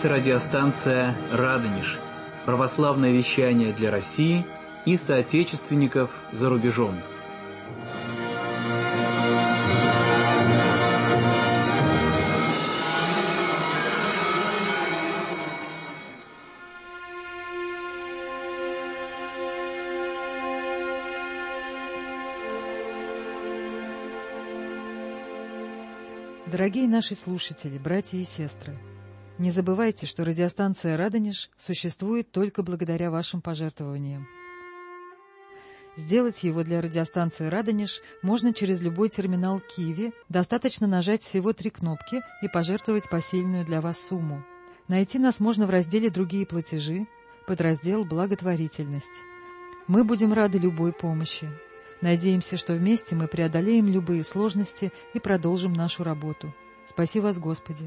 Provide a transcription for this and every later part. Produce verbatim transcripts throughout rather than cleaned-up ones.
Это радиостанция «Радонеж», православное вещание для России и соотечественников за рубежом. Дорогие наши слушатели, братья и сестры, не забывайте, что радиостанция «Радонеж» существует только благодаря вашим пожертвованиям. Сделать его для радиостанции «Радонеж» можно через любой терминал Киви, достаточно нажать всего три кнопки и пожертвовать посильную для вас сумму. Найти нас можно в разделе «Другие платежи», подраздел «Благотворительность». Мы будем рады любой помощи. Надеемся, что вместе мы преодолеем любые сложности и продолжим нашу работу. Спаси вас, Господи!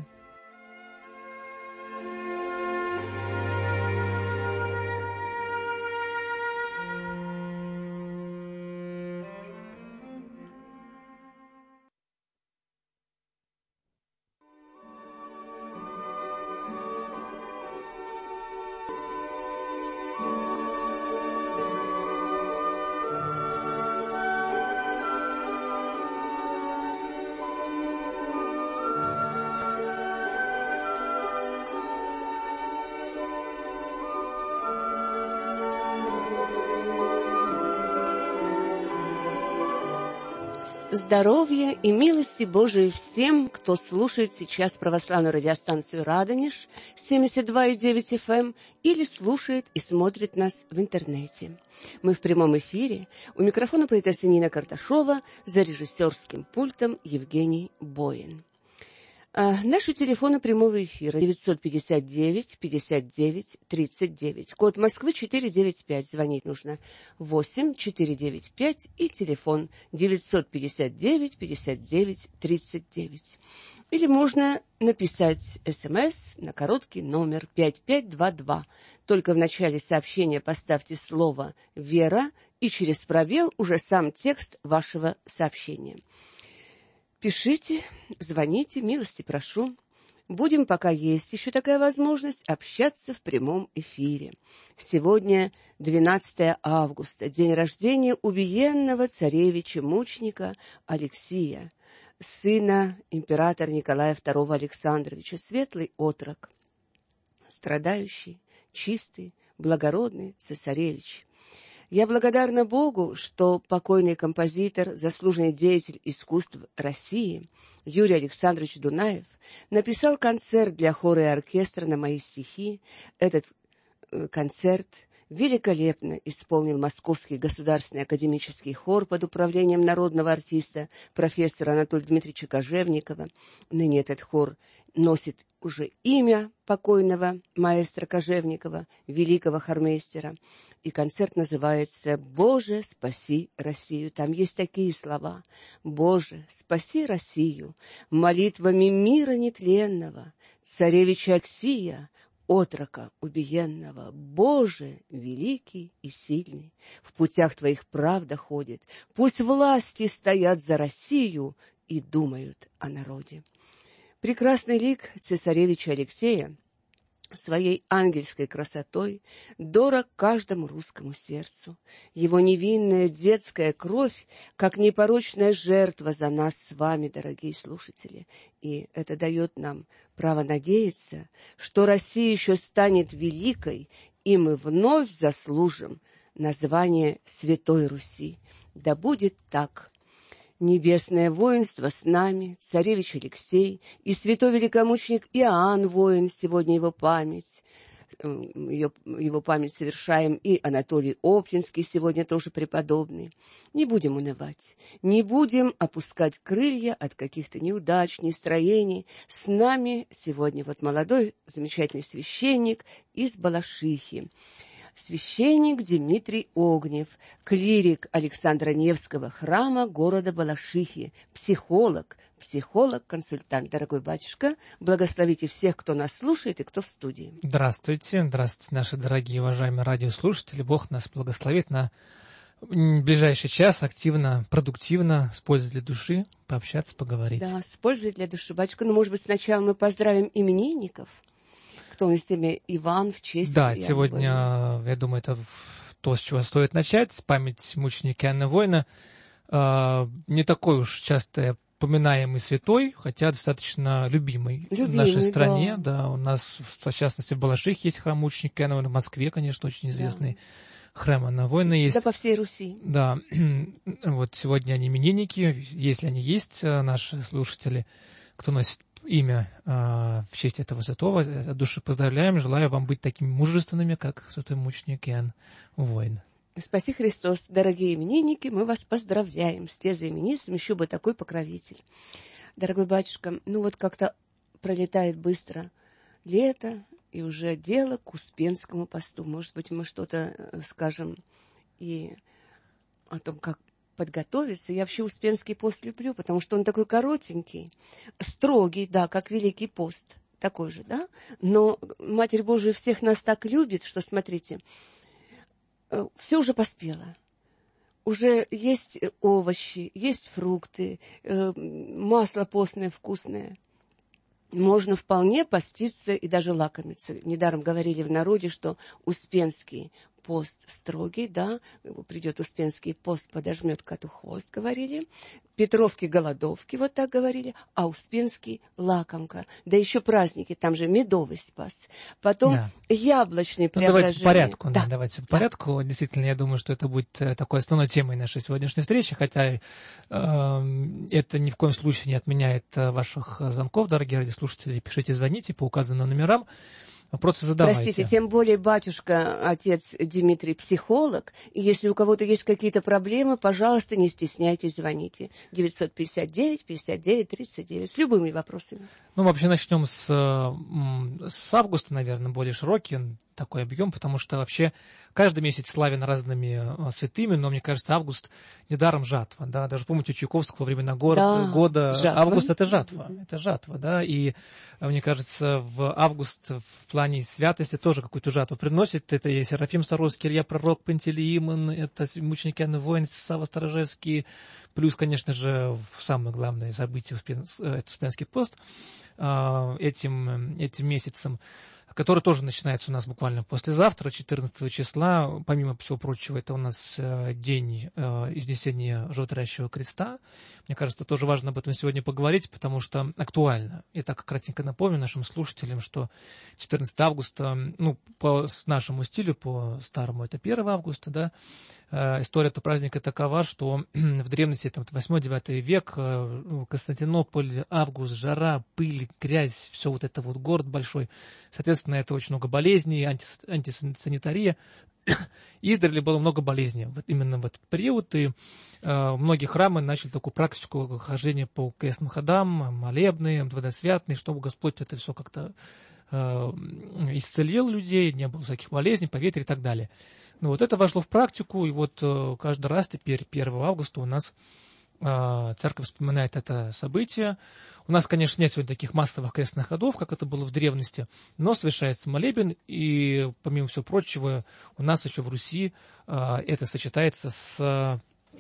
Здоровья и милости Божией всем, кто слушает сейчас православную радиостанцию «Радонеж» семьдесят два и девять эф эм или слушает и смотрит нас в интернете. Мы в прямом эфире. У микрофона поэтесса Нина Карташова, за режиссерским пультом Евгений Боин. А, наши телефоны прямого эфира девятьсот пятьдесят девять пятьдесят девять тридцать девять. Код Москвы четыреста девяносто пять. Звонить нужно восемь четыреста девяносто пять и телефон девятьсот пятьдесят девять пятьдесят девять тридцать девять. Или можно написать СМС на короткий номер пять пять два два. Только в начале сообщения поставьте слово «Вера» и через пробел уже сам текст вашего сообщения. Пишите, звоните, милости прошу. Будем, пока есть еще такая возможность, общаться в прямом эфире. Сегодня двенадцатое августа, день рождения убиенного царевича-мученика Алексия, сына императора Николая второго Александровича, светлый отрок, страдающий, чистый, благородный цесаревич. Я благодарна Богу, что покойный композитор, заслуженный деятель искусств России Юрий Александрович Дунаев написал концерт для хора и оркестра на мои стихи. Этот э, концерт великолепно исполнил Московский государственный академический хор под управлением народного артиста профессора Анатолия Дмитриевича Кожевникова. Ныне этот хор носит уже имя покойного маэстро Кожевникова, великого хормейстера. И концерт называется «Боже, спаси Россию». Там есть такие слова: «Боже, спаси Россию молитвами мира нетленного, царевича Алексия, отрока убиенного. Боже, великий и сильный, в путях Твоих правда ходит. Пусть власти стоят за Россию и думают о народе». Прекрасный лик цесаревича Алексея своей ангельской красотой дорог каждому русскому сердцу. Его невинная детская кровь, как непорочная жертва за нас с вами, дорогие слушатели. И это дает нам право надеяться, что Россия еще станет великой, и мы вновь заслужим название Святой Руси. Да будет так. Небесное воинство с нами, царевич Алексей и святой великомученик Иоанн воин, сегодня его память, ее, его память совершаем, и Анатолий Оптинский сегодня тоже преподобный. Не будем унывать, не будем опускать крылья от каких-то неудач, нестроений. С нами сегодня вот молодой замечательный священник из Балашихи. Священник Дмитрий Огнев, клирик Александра Невского храма города Балашихи, психолог, психолог-консультант. Дорогой батюшка, благословите всех, кто нас слушает и кто в студии. Здравствуйте, здравствуйте, наши дорогие уважаемые радиослушатели. Бог нас благословит на ближайший час активно, продуктивно, с пользой для души пообщаться, поговорить. Да, с пользой для души. Батюшка, ну, может быть, сначала мы поздравим именинников. в том числе Иван в честь... Да, Иоанна сегодня, Воина. я думаю, это то, с чего стоит начать. Память мученика Иоанна Воина. Не такой уж часто поминаемый святой, хотя достаточно любимый, любимый в нашей стране. Да. Да, у нас, в частности, в Балашихе есть храм мученика Иоанна Воина, в Москве, конечно, очень известный. Да. Храм Иоанна Воина есть. Да, по всей Руси. Да, вот сегодня они именинники, если они есть, наши слушатели, кто носит имя э, в честь этого святого, от души поздравляем, желаю вам быть такими мужественными, как святой мученик Иоанн Воин. Спаси Христос, дорогие именинники, мы вас поздравляем с тем именинницем, еще бы такой покровитель. Дорогой батюшка, ну вот как-то пролетает быстро лето, и уже дело к Успенскому посту. Может быть, мы что-то скажем и о том, как подготовиться. Я вообще Успенский пост люблю, потому что он такой коротенький, строгий, да, как Великий пост, такой же, да. Но Матерь Божия всех нас так любит, что, смотрите, все уже поспело. Уже есть овощи, есть фрукты, масло постное, вкусное. Можно вполне поститься и даже лакомиться. Недаром говорили в народе, что Успенский пост строгий, да, придет Успенский пост, подожмет коту хвост, говорили. Петровки голодовки, вот так говорили, а Успенский лакомка. Да еще праздники, там же медовый спас. Потом да. яблочный преображение. Ну, давайте по порядку, да. Да, давайте по порядку. Действительно, я думаю, что это будет такой основной темой нашей сегодняшней встречи, хотя э, это ни в коем случае не отменяет ваших звонков, дорогие радиослушатели. Пишите, звоните по указанным номерам. Вопросы задавайте. Простите, тем более батюшка, отец Дмитрий, психолог, и если у кого-то есть какие-то проблемы, пожалуйста, не стесняйтесь, звоните. девятьсот пятьдесят девять пятьдесят девять тридцать девять с любыми вопросами. Ну, вообще начнем с, с августа, наверное, более широкий такой объем, потому что вообще каждый месяц славен разными святыми, но мне кажется, август недаром жатва, да, даже помните у Чайковского во времена гор, да, года, жатва. Август это жатва, это жатва, да, и мне кажется, в август в плане святости тоже какую-то жатву приносит, это и Серафим Саровский, Илья Пророк, Пантелеимон, это мученики Иоанн Воин, Савва Сторожевский, плюс, конечно же, самое главное событие, это Успенский пост, этим, этим месяцем, который тоже начинается у нас буквально послезавтра, четырнадцатого числа. Помимо всего прочего, это у нас день изнесения животворящего креста. Мне кажется, тоже важно об этом сегодня поговорить, потому что актуально. И так кратенько напомню нашим слушателям, что четырнадцатого августа, ну, по нашему стилю, по старому, это первого августа, да, история этого праздника такова, что в древности, там, восьмой-девятый век, Константинополь, август, жара, пыль, грязь, все вот это вот, город большой. Соответственно, это очень много болезней, антис, антисанитария. Издревле было много болезней вот именно в этот период, и э, многие храмы начали такую практику хождения по крестным ходам, молебные, водосвятные, чтобы Господь это все как-то э, исцелил людей, не было всяких болезней, поветрий и так далее. Ну вот это вошло в практику, и вот э, каждый раз теперь первого августа у нас э, церковь вспоминает это событие. У нас, конечно, нет сегодня таких массовых крестных ходов, как это было в древности, но совершается молебен, и, помимо всего прочего, у нас еще в Руси э, это сочетается с,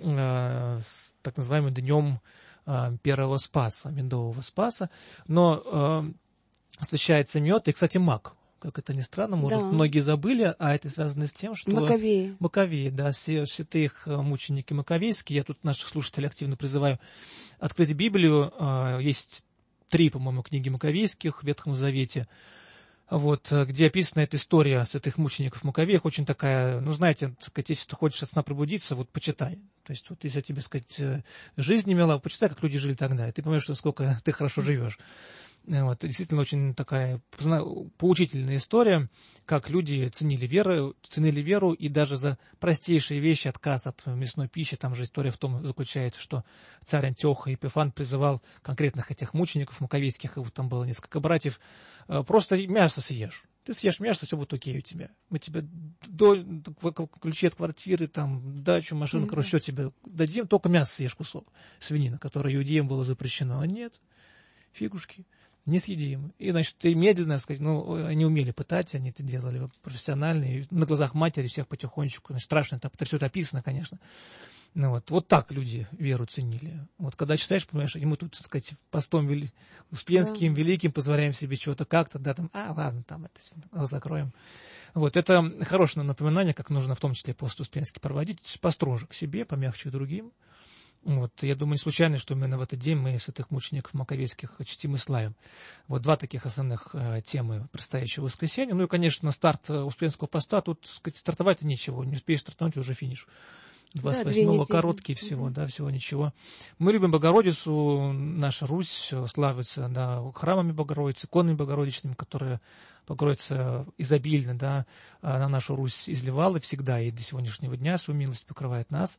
э, с так называемым днем э, первого Спаса, медового Спаса, но э, освящается мед и, кстати, мак. Как это ни странно, может, да. Многие забыли, а это связано с тем, что... Маковеи. Маковеи, да, святых мученики маковейские. Я тут наших слушателей активно призываю открыть Библию. Есть три, по-моему, книги маковейских в Ветхом Завете, вот, где описана эта история святых мучеников маковеев. Очень такая, ну, знаете, сказать, если ты хочешь от сна пробудиться, вот почитай. То есть, вот если тебе, сказать, жизнь имела, почитай, как люди жили тогда, и ты понимаешь, что сколько ты хорошо живешь. Вот, действительно очень такая поучительная история, как люди ценили веру, ценили веру, и даже за простейшие вещи, отказ от мясной пищи, там же история в том заключается, что царь Антиох Епифан призывал конкретных этих мучеников маковейских, и вот там было несколько братьев, просто мясо съешь. Ты съешь мясо, все будет окей у тебя. Мы тебе до, ключи от квартиры, там, дачу, машину, mm-hmm. короче, все тебе дадим, только мясо съешь кусок, свинина, которое иудеям было запрещено. А нет, фигушки. Несъедимы. И, значит, и медленно, сказать, ну, они умели пытать, они это делали профессионально, и на глазах матери всех потихонечку, значит, страшно, это, это все это описано, конечно. Ну, вот, вот так люди веру ценили. Вот когда читаешь, понимаешь, и мы тут, так сказать, постом вели, Успенским, да. Великим позволяем себе чего-то как-то, да, там, а, ладно, там это все закроем. Вот, это хорошее напоминание, как нужно в том числе пост Успенский проводить, построже к себе, помягче к другим. Вот, я думаю, не случайно, что именно в этот день мы святых мучеников маковейских чтим и славим. Вот два таких основных э, темы предстоящего воскресенья. Ну и, конечно, старт Успенского поста, тут, так сказать, стартовать ничего, не успеешь стартануть, уже финиш. двадцать восьмого да, короткий всего, mm-hmm. да, всего ничего. Мы любим Богородицу, наша Русь славится, да, храмами Богородицы, иконами Богородичными, которые Богородица изобильно, да, на нашу Русь изливала всегда и до сегодняшнего дня свою милость покрывает нас.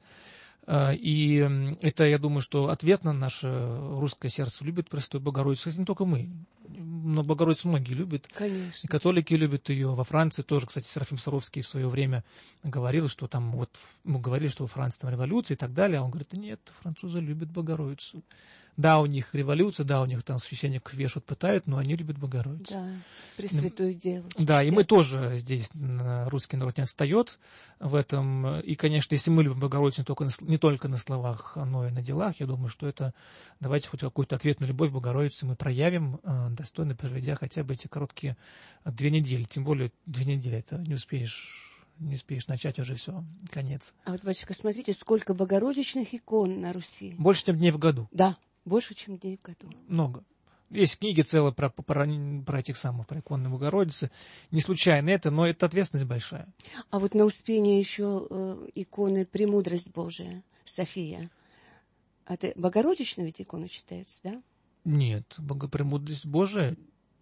И это, я думаю, что ответно наше русское сердце любит Пресвятую Богородицу. Кстати, не только мы, но Богородицу многие любят. Конечно. И католики любят ее. Во Франции тоже, кстати, Серафим Саровский в свое время говорил, что там, вот, мы говорили, что во Франции там революция и так далее. А он говорит, нет, французы любят Богородицу. Да, у них революция, да, у них там священников вешают, пытают, но они любят Богородицу. Да, Пресвятую Деву. Да, и мы тоже здесь, русский народ не отстает в этом. И, конечно, если мы любим Богородицу не только на, не только на словах, но и на делах, я думаю, что это, давайте хоть какую-то ответную любовь к Богородице мы проявим, достойно проведя хотя бы эти короткие две недели. Тем более две недели, это не успеешь... Не успеешь начать, уже все, конец. А вот, батюшка, смотрите, сколько богородичных икон на Руси. Больше, чем дней в году. Да, больше, чем дней в году. Много. Есть книги целые про, про, про этих самых, про иконы Богородицы. Не случайно это, но это ответственность большая. А вот на Успении еще э, иконы «Премудрость Божия», София. А это Богородичная ведь икона читается, да? Нет, «Премудрость Божия».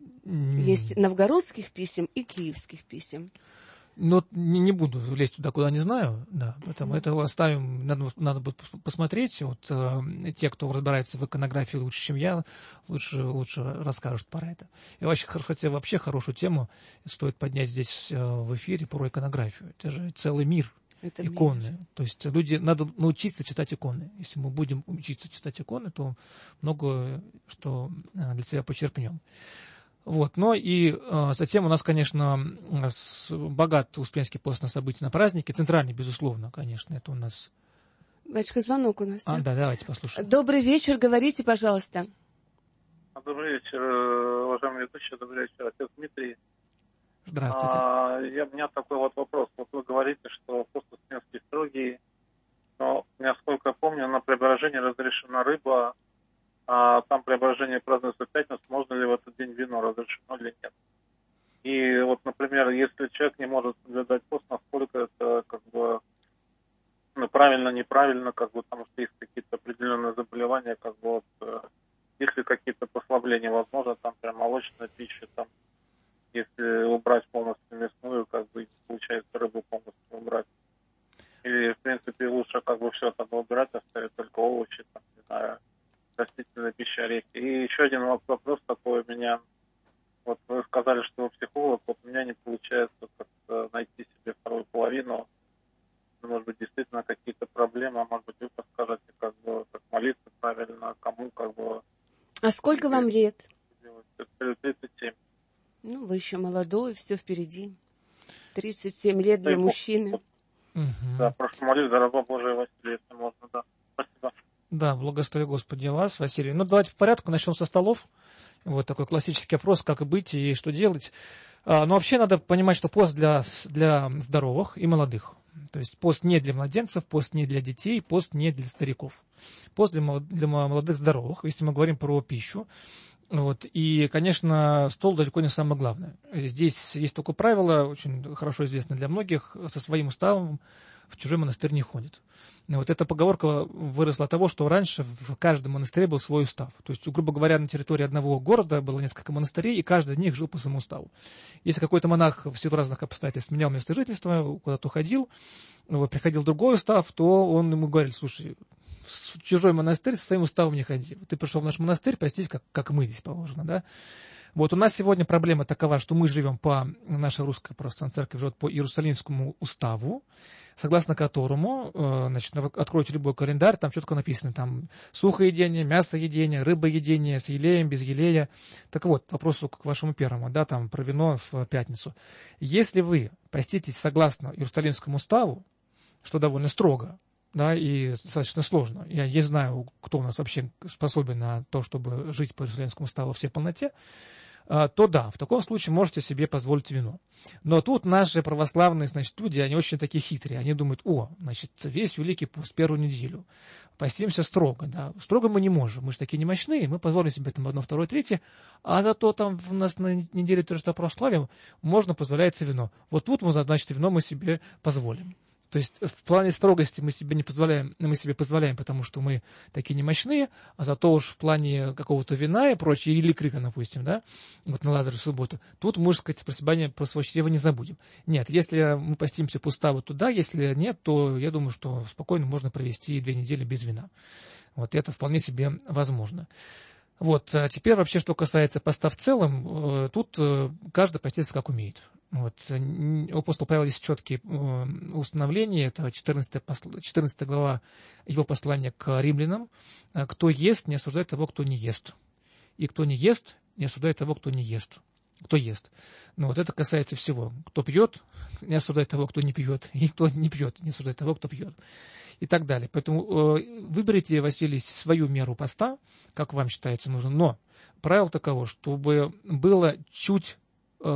Есть новгородских писем и киевских писем. Ну, не, не буду лезть туда, куда не знаю, да, поэтому mm-hmm. это оставим, надо, надо будет посмотреть, вот э, те, кто разбирается в иконографии лучше, чем я, лучше, лучше расскажут про это. И вообще, хотя вообще хорошую тему стоит поднять здесь э, в эфире про иконографию, это же целый мир это иконы, мир. То есть люди, надо научиться читать иконы, если мы будем учиться читать иконы, то много что для себя почерпнем. Вот, но и э, затем у нас, конечно, с, богат Успенский пост на события, на праздники, центральный, безусловно, конечно, это у нас... Батюшка, звонок у нас, а, да? Да, давайте послушаем. Добрый вечер, говорите, пожалуйста. Добрый вечер, уважаемый ведущий, добрый вечер, отец Дмитрий. Здравствуйте. А, я, у меня такой вот вопрос, вот вы говорите, что пост Успенский строгий, но, насколько я помню, на преображении разрешена рыба, а там преображение празднуется в пятницу, можно ли в этот день вино разрешено или нет. И вот, например, если человек не может соблюдать пост, насколько это как бы ну, правильно, неправильно, как бы, потому что есть какие-то определенные заболевания, как бы вот, если какие-то послабления возможно, там прям молочная пища, там, если убрать полностью мясную, как бы получается рыбу полностью убрать. Или, в принципе, лучше как бы все тогда убирать, оставить только овощи, там, не знаю, растительная пища, орехи. И еще один вопрос такой у меня. Вот вы сказали, что вы психолог, вот у меня не получается как-то найти себе вторую половину. Может быть, действительно какие-то проблемы, а может быть, вы подскажете, как бы, как молиться правильно, кому, как бы... А сколько вам лет? тридцать семь. Ну, вы еще молодой, все впереди. тридцать семь лет для мужчины. Да, прошу молиться за раба Божия Василия, если можно, да. Спасибо. Да, благослови Господи вас, Василий. Ну, давайте по порядку, начнем со столов. Вот такой классический вопрос, как и быть и что делать. А, но вообще надо понимать, что пост для, для здоровых и молодых. То есть пост не для младенцев, пост не для детей, пост не для стариков. Пост для, для молодых здоровых, если мы говорим про пищу. Вот. И, конечно, стол далеко не самое главное. Здесь есть только правило, очень хорошо известное для многих, со своим уставом в чужой монастырь не ходит. Вот эта поговорка выросла от того, что раньше в каждом монастыре был свой устав. То есть, грубо говоря, на территории одного города было несколько монастырей, и каждый из них жил по своему уставу. Если какой-то монах в силу разных обстоятельств менял место жительства, куда-то уходил, вот, приходил другой устав, то он ему говорил: слушай, в чужой монастырь со своим уставом не ходи. Ты пришел в наш монастырь, простись, как, как мы здесь положено, да? Вот у нас сегодня проблема такова, что мы живем по, наша русская православная церковь живет по Иерусалимскому уставу, согласно которому, значит, откройте любой календарь, там четко написано, там, сухоедение, мясоедение, рыбоедение, с елеем, без елея. Так вот, вопрос к вашему первому, да, там, про вино в пятницу. Если вы поститесь согласно Иерусалимскому уставу, что довольно строго, да, и достаточно сложно. Я не знаю, кто у нас вообще способен на то, чтобы жить по Иерусалимскому уставу во всей полноте, то да, в таком случае можете себе позволить вино. Но тут наши православные, значит, люди, они очень такие хитрые. Они думают, о, значит, весь Великий пост, первую неделю, постимся строго, да. Строго мы не можем, мы же такие немощные, мы позволим себе там одно, второе, третье, а зато там у нас на неделе торжества православия можно, позволяется вино. Вот тут, мы, значит, вино мы себе позволим. То есть в плане строгости мы себе не позволяем, мы себе позволяем, потому что мы такие немощные, а зато уж в плане какого-то вина и прочее, или крика, допустим, да, вот на Лазареву субботу, тут, можно сказать, про себя, про свое чрево не забудем. Нет, если мы постимся по уставу, то да, если нет, то я думаю, что спокойно можно провести две недели без вина. Вот это вполне себе возможно. Вот, а теперь вообще, что касается поста в целом, тут каждый постится как умеет. Вот. У апостола Павла есть четкие установления, это четырнадцатая глава его послания к римлянам. Кто ест, не осуждает того, кто не ест. И кто не ест, не осуждает того, кто не ест. Кто ест. Ну, вот это касается всего. Кто пьет, не осуждает того, кто не пьет. И кто не пьет, не осуждает того, кто пьет. И так далее. Поэтому э, выберите, Василий, свою меру поста, как вам считается нужно. Но правило таково, чтобы было чуть э,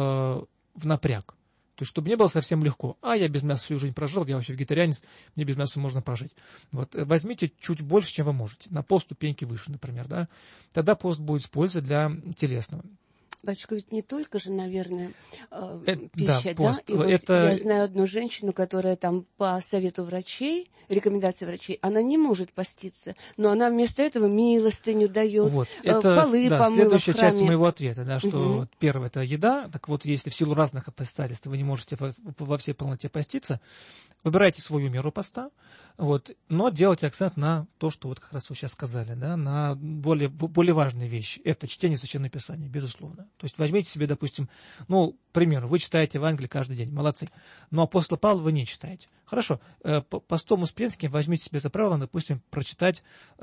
в напряг. То есть, чтобы не было совсем легко. А, я без мяса всю жизнь прожил, я вообще вегетарианец, мне без мяса можно прожить. Вот, возьмите чуть больше, чем вы можете. На полступеньки выше, например. Да? Тогда пост будет с пользой для телесного. Батюшка, ведь не только же, наверное, э, это, пища, да? да? И вот это... я знаю одну женщину, которая там по совету врачей, рекомендации врачей, она не может поститься, но она вместо этого милостыню дает, вот. э, это, полы да, помыла следующая в храме. часть моего ответа, да, что Угу. вот первое это еда, так вот если в силу разных обстоятельств вы не можете во, во всей полноте поститься, выбирайте свою меру поста, вот, но делайте акцент на то, что вот как раз вы сейчас сказали, да, на более, более важные вещи. Это чтение Священного Писания, безусловно. То есть возьмите себе, допустим, ну, к примеру, вы читаете Евангелие каждый день, молодцы, но апостола Павла вы не читаете. Хорошо, постом Успенским возьмите себе за правило, допустим, прочитать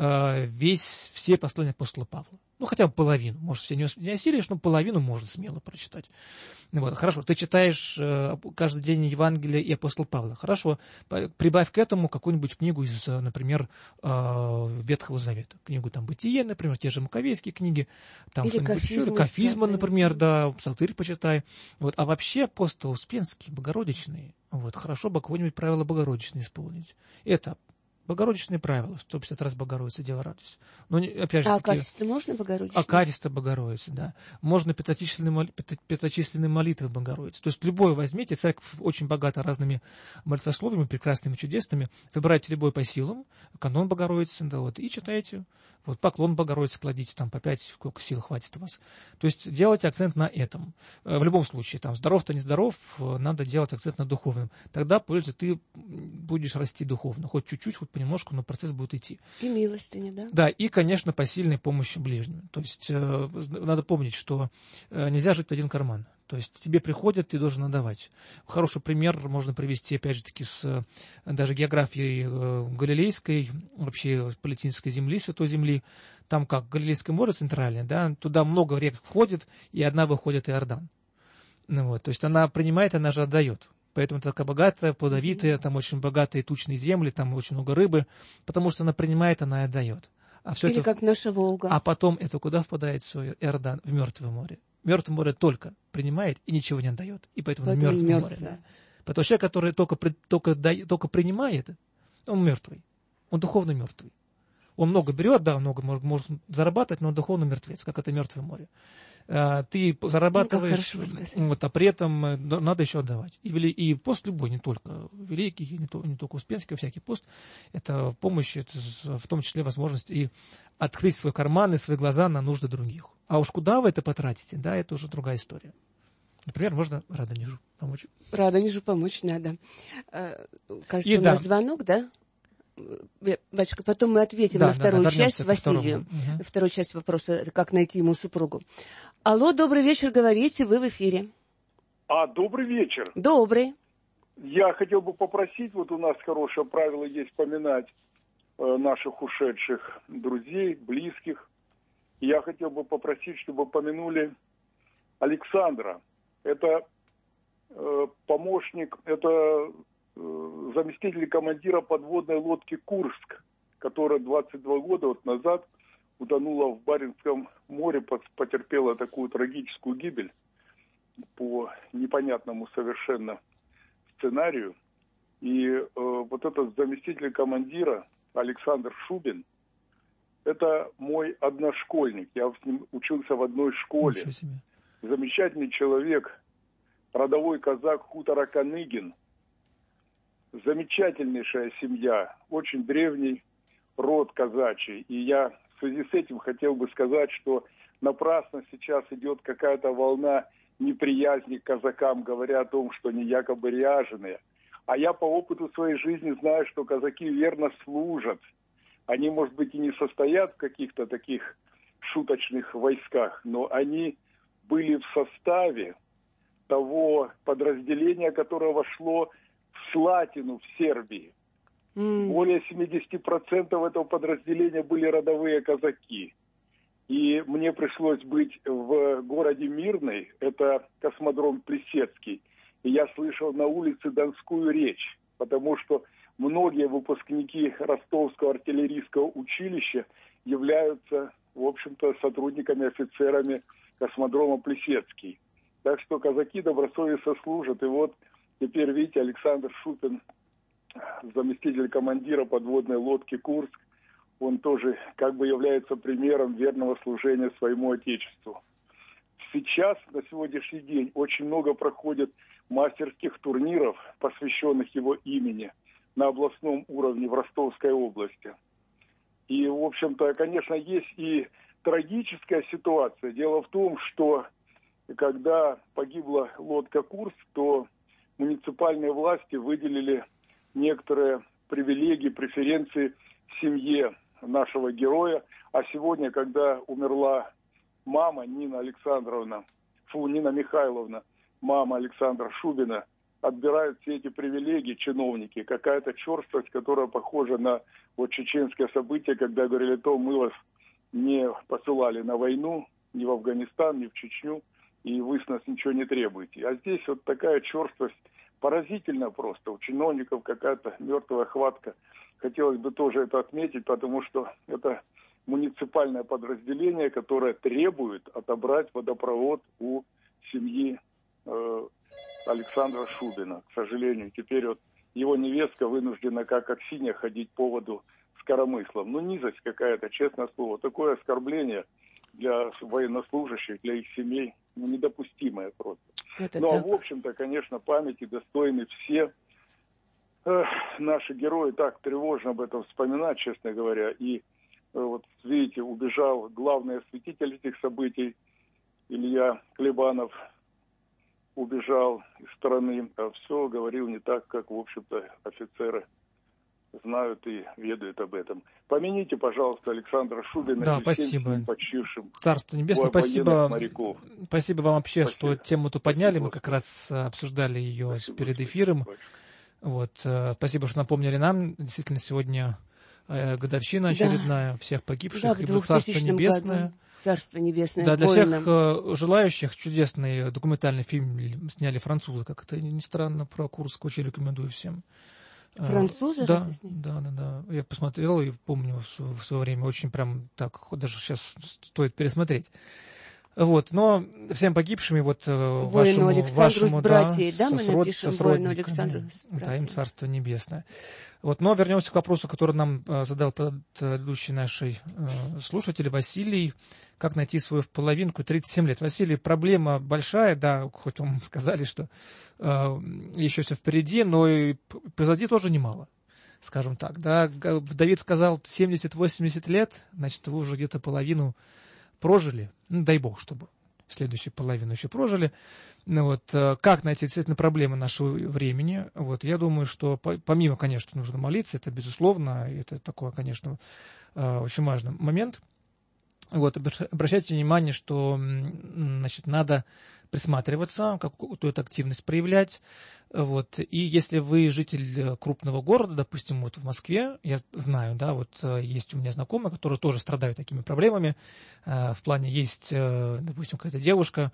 весь, все послания апостола Павла. Ну, хотя бы половину. Может, все не осилишь, но половину можно смело прочитать. Вот, хорошо, ты читаешь э, каждый день Евангелие и апостола Павла. Хорошо, прибавь к этому какую-нибудь книгу из, например, э, Ветхого Завета. Книгу там «Бытие», например, те же Маковейские книги. Там или Кафизма, Кафизма, например, да, Псалтырь почитай. Вот. А вообще апостол Успенский, Богородичный, вот, хорошо бы какое-нибудь правило Богородичное исполнить. Это Богородичные правила, сто пятьдесят раз Богородица, Дева радуйся. Но, опять же, а такие... акафисты можно Богородичные? Акафиста Богородица, да. Можно пяточисленные, мол... пяточисленные молитвы Богородицы. То есть любой возьмите, церковь очень богата разными молитвословиями, прекрасными, чудесными. Выбирайте любой по силам, канон Богородицы, да, вот, и читайте. Вот поклон Богородицы кладите, там по пять, сколько сил хватит у вас. То есть делайте акцент на этом. В любом случае, там, здоров-то не здоров, надо делать акцент на духовном. Тогда, пользу, ты будешь расти духовно. Хоть чуть-чуть, хоть понемножку, но процесс будет идти. И милостыня, да? Да, и, конечно, посильной помощи ближним. То есть э, надо помнить, что э, нельзя жить в один карман. То есть тебе приходят, ты должен отдавать. Хороший пример можно привести, опять же таки, с даже географией э, галилейской, вообще палестинской земли, Святой Земли. Там как Галилейское море центральное, да, туда много рек входит, и одна выходит Иордан. Ну, вот, то есть она принимает, она же отдает. Поэтому такая богатая, плодовитая, там очень богатые тучные земли, там очень много рыбы, потому что она принимает, она и отдает. А все Или это... как наша Волга. А потом это куда впадает свой Иордан? В Мертвое море. Мертвое море только принимает и ничего не отдает. И поэтому, поэтому Мертвое море. Да. Потому что человек, который только, только, только принимает, он мертвый. Он духовно мертвый. Он много берет, да, много может, может зарабатывать, но он духовно мертвец, как это Мертвое море. Ты зарабатываешь, ну, вот, а при этом надо еще отдавать. И, и пост любой, не только великий, не, то, не только Успенский, а всякий пост, это помощь, это в том числе возможность и открыть свой карман и свои глаза на нужды других. А уж куда вы это потратите, да, это уже другая история. Например, можно Радонежу помочь. Радонежу помочь надо. Кажется, и у да. нас звонок, да? Батюшка, потом мы ответим да, на вторую да, часть Василию. Угу. Вторую часть вопроса, как найти ему супругу. Алло, добрый вечер, говорите, вы в эфире. А, добрый вечер. Добрый. Я хотел бы попросить, вот у нас хорошее правило есть поминать э, наших ушедших друзей, близких. Я хотел бы попросить, чтобы помянули Александра. Это э, помощник, это э, заместитель командира подводной лодки «Курск», которая двадцать два года вот назад утонула в Баренцевом море, потерпела такую трагическую гибель по непонятному совершенно сценарию. И э, вот этот заместитель командира Александр Шубин, это мой одношкольник. Я с ним учился в одной школе. Замечательный человек, родовой казак хутора Каныгин. Замечательнейшая семья, очень древний род казачий. И я в связи с этим хотел бы сказать, что напрасно сейчас идет какая-то волна неприязни к казакам, говоря о том, что они якобы ряженые. А я по опыту своей жизни знаю, что казаки верно служат. Они, может быть, и не состоят в каких-то таких шуточных войсках, но они были в составе того подразделения, которое вошло в Слатину, в Сербии. Mm. Более семьдесят процентов этого подразделения были родовые казаки. И мне пришлось быть в городе Мирный, это космодром Плесецкий, и я слышал на улице донскую речь, потому что многие выпускники Ростовского артиллерийского училища являются, в общем-то, сотрудниками, офицерами космодрома Плесецкий. Так что казаки добросовестно служат. И вот теперь, видите, Александр Шубин, заместитель командира подводной лодки «Курск», он тоже как бы является примером верного служения своему Отечеству. Сейчас, на сегодняшний день, очень много проходит мастерских турниров, посвященных его имени, на областном уровне в Ростовской области. И, в общем-то, конечно, есть и трагическая ситуация. Дело в том, что когда погибла лодка «Курск», то муниципальные власти выделили некоторые привилегии, преференции семье нашего героя. А сегодня, когда умерла мама Нина Александровна, фу, Нина Михайловна, мама Александра Шубина, отбирают все эти привилегии чиновники. Какая-то черствость, которая похожа на вот чеченское событие, когда говорили, то мы вас не посылали на войну, ни в Афганистан, ни в Чечню, и вы с нас ничего не требуете. А здесь вот такая черствость поразительна просто. У чиновников какая-то мертвая хватка. Хотелось бы тоже это отметить, потому что это муниципальное подразделение, которое требует отобрать водопровод у семьи э, Александра Шубина. К сожалению, теперь вот его невестка вынуждена как Аксинья ходить по воду с коромыслом. Ну, низость какая-то, честное слово. Такое оскорбление для военнослужащих, для их семей, ну, недопустимое просто. Это ну, так. А в общем-то, конечно, памяти достойны все. Эх, наши герои, так тревожно об этом вспоминать, честно говоря. И вот, видите, убежал главный осветитель этих событий, Илья Клебанов, убежал из страны, а все говорил не так, как, в общем-то, офицеры знают и ведают об этом. Помяните, пожалуйста, Александра Шубина, да, и спасибо. всем почившим. Царство небесное, спасибо. Моряков. Спасибо вам вообще, спасибо. Что тему-то подняли. Мы как раз обсуждали ее спасибо, перед эфиром. Спасибо. Вот, спасибо, что напомнили нам. Действительно, сегодня годовщина очередная, да. Всех погибших. Да, в Царство небесное. Году. Царство небесное. Да, для воинам. всех желающих чудесный документальный фильм сняли французы, как это ни странно, про Курск. Очень рекомендую всем. Французы? Да, да, да, да. Я посмотрел и помню в свое время очень прям так, даже сейчас стоит пересмотреть. Вот, но всем погибшим, вот воину вашему, вашему, с братьей, да, да, мы сосрод, напишем воину Александру с братьей. Да, им царство небесное. Вот, но вернемся к вопросу, который нам задал предыдущий нашей слушатель Василий. Как найти свою половинку тридцать семь лет? Василий, проблема большая, да, хоть вам сказали, что э, еще все впереди, но и позади тоже немало, скажем так. Да. Давид сказал семьдесят-восемьдесят лет, значит, вы уже где-то половину прожили, ну, дай бог, чтобы следующую половину еще прожили. Ну, вот, как найти действительно проблемы нашего времени? Вот, я думаю, что помимо, конечно, нужно молиться, это безусловно, это такой, конечно, очень важный момент. Вот, обращайте внимание, что, значит, надо присматриваться, какую-то активность проявлять. Вот. И если вы житель крупного города, допустим, вот в Москве, я знаю, да, вот есть у меня знакомые, которые тоже страдают такими проблемами. В плане есть, допустим, какая-то девушка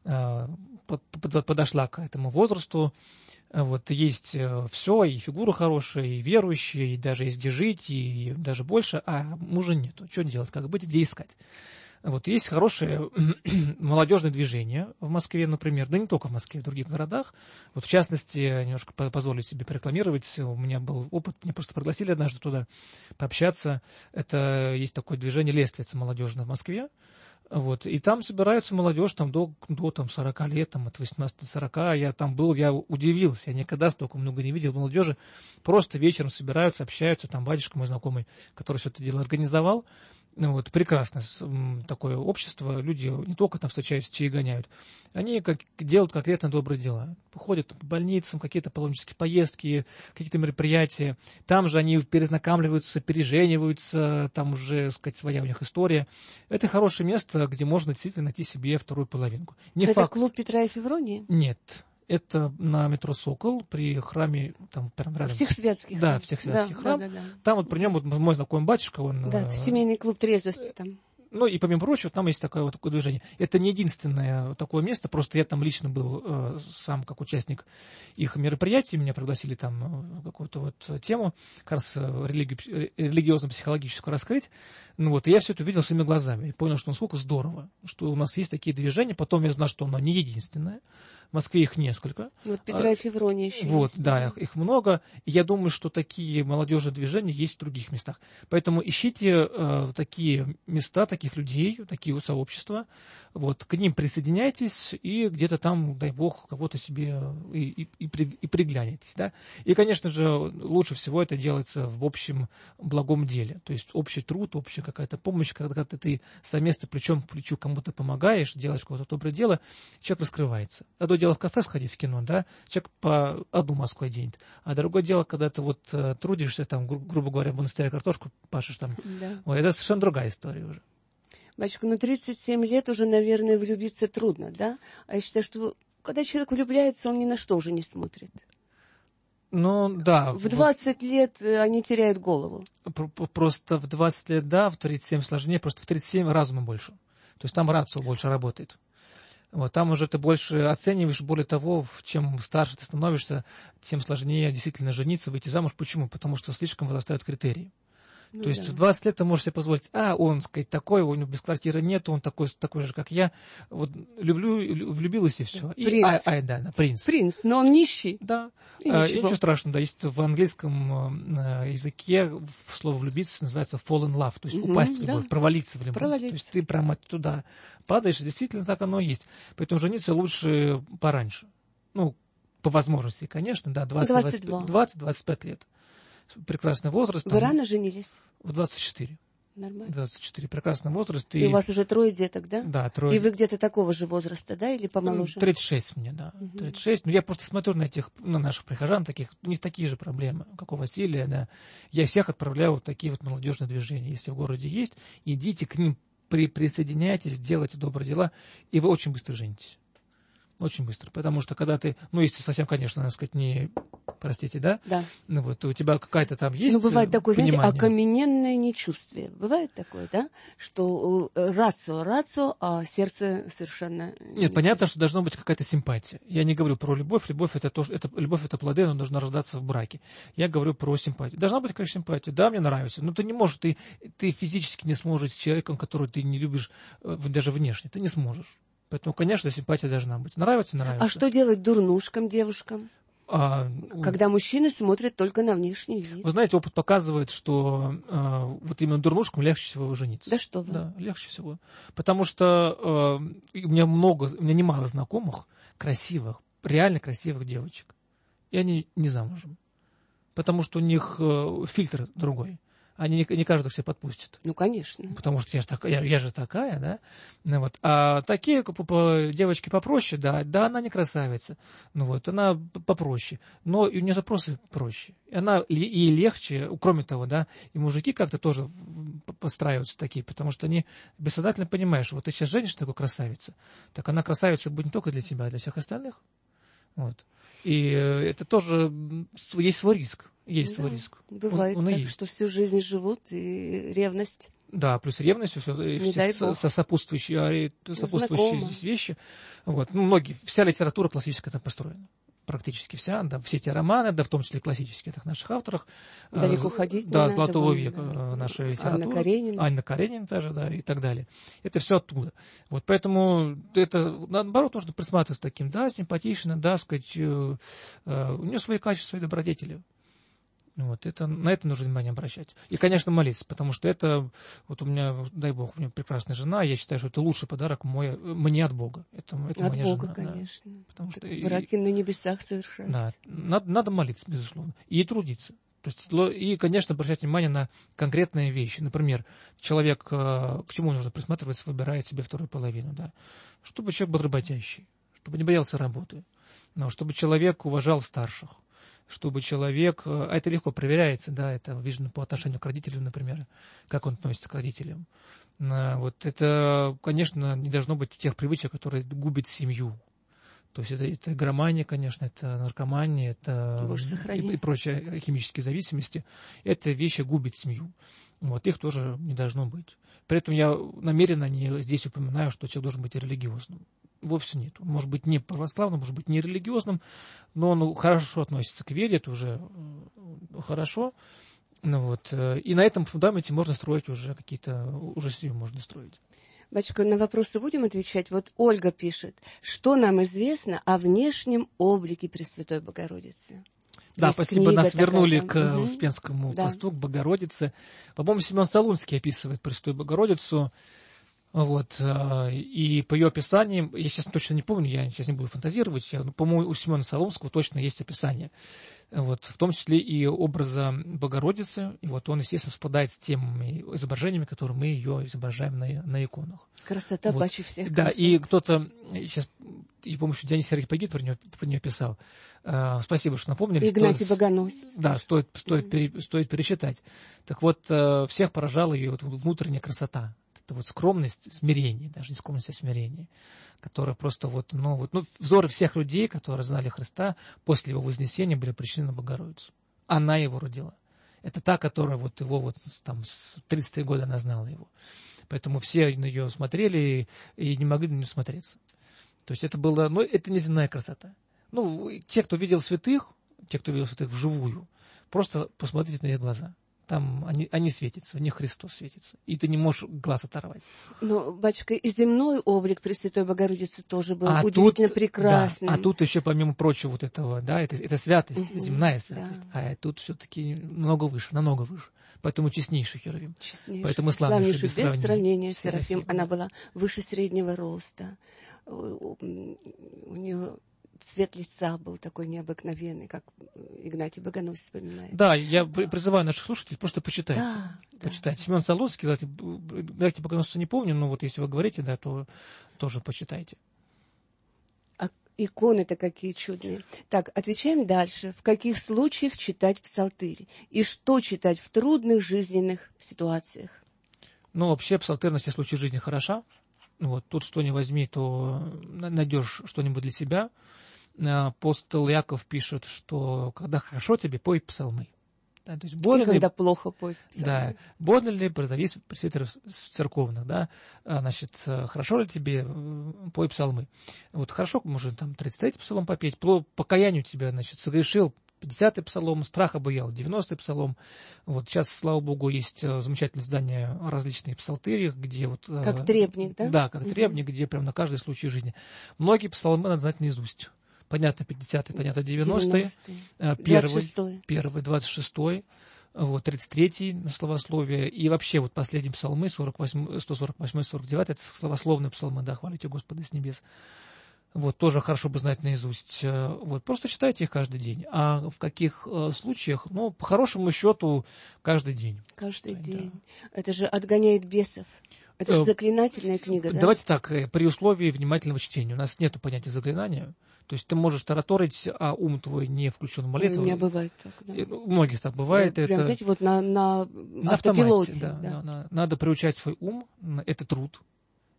подошла к этому возрасту, вот, есть все, и фигура хорошая, и верующая, и даже есть где жить, и даже больше, а мужа нету. Что делать, как быть, где искать? Вот, есть хорошее молодежное движение в Москве, например, да не только в Москве, в других городах. Вот, в частности, немножко позволю себе порекламировать. У меня был опыт, меня просто пригласили однажды туда пообщаться. Это есть такое движение «Лествица» молодежное в Москве. Вот, и там собираются молодежь там, до, до там, сорока лет, там, от восемнадцати до сорока. Я там был, я удивился. Я никогда столько много не видел молодежи. Просто вечером собираются, общаются. Там батюшка мой знакомый, который все это дело организовал. Ну, вот, прекрасно такое общество, люди не только там встречаются, чаи гоняют, они как, делают конкретно добрые дела. Ходят по больницам, какие-то паломнические поездки, какие-то мероприятия. Там же они перезнакомливаются, пережениваются, там уже, так сказать, своя у них история. Это хорошее место, где можно действительно найти себе вторую половинку. Не Это факт... клуб Петра и Февронии? Нет. Это на метро «Сокол» при храме, там прям рядом. Всех святских. Да, всех святских да, храм. Да, да, да. Там вот при нем вот мой знакомый батюшка, он... Да, семейный клуб трезвости там. Ну и помимо прочего, там есть такое вот такое движение. Это не единственное такое место, просто я там лично был э, сам как участник их мероприятий, меня пригласили там э, какую-то вот тему, как раз религи- религиозно-психологическую раскрыть. Ну вот, и я все это увидел своими глазами и понял, что насколько здорово, что у нас есть такие движения. Потом я знал, что оно не единственное. В Москве их несколько. Вот Петра и Феврония еще Вот, есть. да, их много. И я думаю, что такие молодежные движения есть в других местах. Поэтому ищите э, такие места, таких людей, такие вот сообщества. Вот, к ним присоединяйтесь и где-то там, дай бог, кого-то себе и, и, и, при, и приглянетесь. Да? И, конечно же, лучше всего это делается в общем благом деле. То есть общий труд, общая какая-то помощь, когда ты совместно плечом к плечу кому-то помогаешь, делаешь какое-то доброе дело, человек раскрывается. Одно дело в кафе сходить в кино, да, человек по одну маску оденет. А другое дело, когда ты вот э, трудишься, там, гру- грубо говоря, в монастыре картошку пашешь там, Да. ой, это совершенно другая история уже. Батюшка, ну тридцать семь лет уже, наверное, влюбиться трудно, да? А я считаю, что когда человек влюбляется, он ни на что уже не смотрит. Ну, да. В двадцать вот, лет они теряют голову. Просто в двадцать лет, да, в тридцать семь сложнее, просто в тридцать семь разума больше. То есть там рацио больше работает. Вот, там уже ты больше оцениваешь, более того, чем старше ты становишься, тем сложнее действительно жениться, выйти замуж. Почему? Потому что слишком возрастают критерии. Ну, То есть да. в двадцать лет ты можешь себе позволить, а, он, сказать, такой, у него без квартиры нет, он такой, такой же, как я. Вот люблю, влюбилась и все. И, принц. А, а, да, да, принц. Принц, но он нищий. Да. И ничего. И ничего страшного, да. Есть в английском языке слово влюбиться называется fall in love, то есть угу, упасть в любовь, да. провалиться в любовь. Провалиться. То есть ты прямо туда падаешь, и действительно так оно и есть. Поэтому жениться лучше пораньше. Ну, по возможности, конечно, да, двадцать-двадцать пять лет. Прекрасный возраст. Вы там, рано женились? В двадцать четыре. Нормально. двадцать четыре. Прекрасный возраст. И, и у вас уже трое деток, да? Да, трое. И вы где-то такого же возраста, да, или помоложе? тридцать шесть мне, да. Угу. тридцать шесть. Ну, я просто смотрю на этих, на наших прихожан таких, у них такие же проблемы, как у Василия, да. Я всех отправляю вот такие вот молодежные движения. Если в городе есть, идите к ним, при, присоединяйтесь, делайте добрые дела, и вы очень быстро женитесь. Очень быстро, потому что когда ты, ну, если совсем, конечно, надо сказать, не, простите, да? Да. Ну, вот у тебя какая-то там есть Ну, бывает такое, понимание. знаете, окамененное нечувствие. Бывает такое, да? Что рацио, рацио, а сердце совершенно... Нет, понятно, что должна быть какая-то симпатия. Я не говорю про любовь. Любовь это тоже, это, любовь это плоды, она должна рождаться в браке. Я говорю про симпатию. Должна быть, конечно, симпатия. Да, мне нравится. Но ты не можешь, ты, ты физически не сможешь с человеком, которого ты не любишь, даже внешне. Ты не сможешь. Поэтому, конечно, симпатия должна быть. Нравится, нравится. А что делать дурнушкам, девушкам? А, когда мужчины смотрят только на внешний вид. Вы знаете, опыт показывает, что а, вот именно дурнушкам легче всего жениться. Да что вы? Да, легче всего. Потому что а, у меня много, у меня немало знакомых красивых, реально красивых девочек. И они не замужем. Потому что у них а, фильтр другой. Они не, не каждого все подпустят. Ну, конечно. Потому что я же такая, я, я же такая, да. Ну, вот. А такие по, по, девочки попроще, да, да, она не красавица. Ну вот, она попроще. Но и у нее запросы проще. И она ей легче, кроме того, да, и мужики как-то тоже постраиваются такие, потому что они бессознательно понимают, что вот ты сейчас женишься такой красавица, так она красавица будет не только для тебя, а для всех остальных. Вот. И это тоже есть свой риск. Есть да, свой риск. Бывает он, он так, есть. что всю жизнь живут, и ревность. Да, плюс ревность, все, все со, со сопутствующие, сопутствующие здесь вещи. Вот. Ну, многие, вся литература классическая там построена. Практически вся, да, все эти романы, да, в том числе классические этих наших авторов. Далеко ходить да, не Золотого надо, века да. нашей литературы. Анна Каренина. Анна Каренина даже, да, и так далее. Это все оттуда. Вот поэтому это, наоборот, нужно присматриваться к таким, да, симпатичным, да, сказать, э, э, у нее свои качества и добродетели. Вот, это, на это нужно внимание обращать. И, конечно, молиться, потому что это, вот у меня, дай Бог, у меня прекрасная жена, я считаю, что это лучший подарок мой, мне от Бога. Это, это от моя Бога, жена, конечно. Да, потому что, браки и, на небесах совершаются. Да, надо, надо молиться, безусловно, и трудиться. То есть, и, конечно, обращать внимание на конкретные вещи. Например, человек, к чему нужно присматриваться, выбирает себе вторую половину, да? Чтобы человек был работящий, чтобы не боялся работы, но чтобы человек уважал старших, чтобы человек, а это легко проверяется, да, это видно по отношению к родителям, например, как он относится к родителям. Вот это, конечно, не должно быть тех привычек, которые губят семью. То есть это, это игромания, конечно, это наркомания, это и, и прочие химические зависимости. Это вещи губят семью. Вот, их тоже не должно быть. При этом я намеренно не здесь упоминаю, что человек должен быть религиозным. Вовсе нет. Он может быть не православным, может быть не религиозным, но он хорошо относится к вере, это уже хорошо. Ну, вот. И на этом фундаменте можно строить уже какие-то, уже семью можно строить. Батюшка, на вопросы будем отвечать? Вот Ольга пишет, что нам известно о внешнем облике Пресвятой Богородицы? Да, Есть спасибо, нас такая, вернули да? к угу. Успенскому да. посту, к Богородице. По-моему, Семен Солунский описывает Пресвятую Богородицу. Вот, и по ее описаниям, я сейчас точно не помню, я сейчас не буду фантазировать, но, по-моему, у Семена Солунского точно есть описание, вот, в том числе и образа Богородицы, и вот он, естественно, совпадает с теми изображениями, которые мы ее изображаем на, на иконах. Красота вот. паче всех Да, красот. и кто-то, сейчас, и, по-моему, Дионис Сергей Погид про нее, про нее писал. А, спасибо, что напомнили. Игнатий стоит, Богоносец. Да, стоит, стоит, mm-hmm. пере, стоит перечитать. Так вот, всех поражала ее вот внутренняя красота. Это вот скромность, смирение, даже не скромность, а смирение, которое просто вот, ну, вот, ну, взоры всех людей, которые знали Христа, после его вознесения были обращены на Богородицу. Она его родила. Это та, которая вот его вот там с тридцатого года она знала его. Поэтому все на нее смотрели и не могли на нее смотреться. То есть это было, ну, это неземная красота. Ну, те, кто видел святых, те, кто видел святых вживую, просто посмотрите на их глаза. Там они, они светятся, в них Христос светится. И ты не можешь глаз оторвать. Но, батюшка, и земной облик Пресвятой Богородицы тоже был а удивительно тут, прекрасный. Да, а тут еще, помимо прочего, вот этого, да, это, это святость, угу, земная святость. Да. А тут все-таки намного выше, намного выше. Поэтому честнейший Херувим. Честнейший. Поэтому славнейший, без, без сравнения. сравнения Серафим. Серафим. Она была выше среднего роста. У, у нее... Цвет лица был такой необыкновенный, как Игнатий Богоносец вспоминает. Да, я да. призываю наших слушателей, просто почитайте. Да, почитайте. Да. Семен Солунский, Игнатий Богоносца не помню, но вот если вы говорите, да, то тоже почитайте. А иконы-то какие чудные. Так, отвечаем дальше. В каких случаях читать псалтырь? И что читать в трудных жизненных ситуациях? Ну, вообще, псалтырь на все случаи жизни хороша. Вот, тут что ни возьми, то найдешь что-нибудь для себя. Апостол Яков пишет, что когда хорошо тебе, пой псалмы. Да, то есть и когда ли, плохо, пой псалмы. Да, бодно ли призовись пресвитеров церковных, да, значит, хорошо ли тебе, пой псалмы. Вот хорошо, может, там тридцать третий псалом попеть, по покаянию тебя, значит, согрешил, пятидесятый псалом, страх обуял, девяностый псалом. Вот сейчас, слава Богу, есть замечательные издания различные псалтыри, где вот... Как требник, да? Да, как требник, угу. где прям на каждый случай жизни. Многие псалмы надо знать наизусть. Понятно, пятидесятый, понятно, девяностый, первый, первый, двадцать шестой, вот, тридцать третий на словословие, и вообще вот последние псалмы, сорок восьмой, сто сорок восьмой, сорок девятый, это словословные псалмы, да, хвалите Господа с небес. Вот, тоже хорошо бы знать наизусть. Вот, просто читайте их каждый день. А в каких э, случаях? Ну, по хорошему счету, каждый день. Каждый да. день. Это же отгоняет бесов. Это же заклинательная книга, да? Давайте так, при условии внимательного чтения. У нас нет понятия заклинания. То есть ты можешь тараторить, а ум твой не включен в молитву. У меня бывает так, да. У многих так бывает. Прям, это... знаете, вот на, на, на автопилоте. автомате, да, да. Да, да. Надо приучать свой ум, это труд.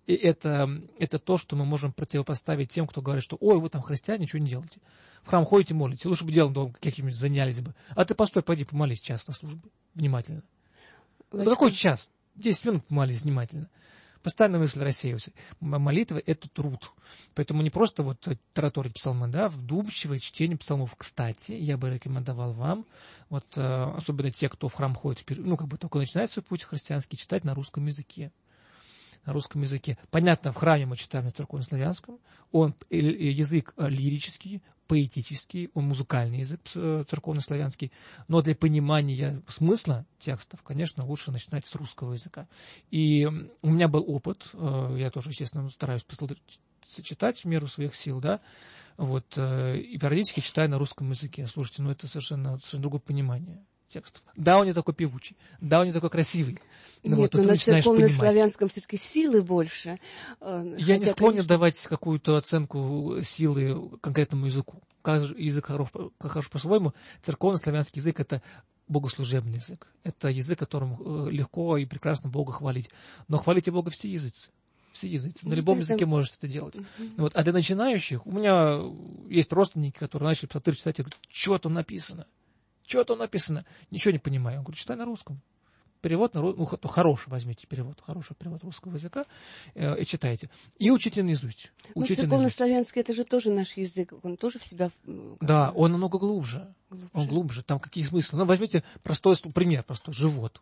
И это, это то, что мы можем противопоставить тем, кто говорит, что ой, вы там христиане, ничего не делаете. В храм ходите, молите. Лучше бы делом дома каким-нибудь занялись бы. А ты постой, пойди помолись час на службе. Внимательно. Ну, какой час? десять минут помолись внимательно. Постоянно мысль рассеивается. Молитва – это труд. Поэтому не просто вот тараторить псалмы, да, вдумчивое чтение псалмов. Кстати, я бы рекомендовал вам, вот, особенно те, кто в храм ходит, ну, как бы только начинает свой путь христианский, читать на русском языке. На русском языке. Понятно, в храме мы читаем на церковнославянском. Он язык лирический, поэтический, он музыкальный язык церковнославянский. Но для понимания смысла текстов, конечно, лучше начинать с русского языка. И у меня был опыт, я тоже, естественно, стараюсь читать в меру своих сил, да, вот, и периодически читаю на русском языке. Слушайте, ну это совершенно, совершенно другое понимание текстов. Да, он не такой певучий, да, он не такой красивый. Нет, вот, но на церковно-славянском все-таки силы больше. Я не склонен конечно... давать какую-то оценку силы конкретному языку. Каждый язык хорош, хорош по-своему. Церковно-славянский язык – это богослужебный язык. Это язык, которым легко и прекрасно Бога хвалить. Но хвалите Бога все языцы. Все языцы. На любом языке можешь это делать. Uh-huh. Вот. А для начинающих, у меня есть родственники, которые начали псалтырь читать, и говорят, что там написано? Что там написано? Ничего не понимаю. Он говорит, читай на русском. Перевод на русском, ну, хороший возьмите перевод, хороший перевод русского языка э, и читайте. И учите наизусть. Ну, церковно-славянский, это же тоже наш язык, он тоже в себя... Да, он намного глубже. глубже. Он глубже, там какие смыслы. Ну, возьмите простой пример, простой, живот.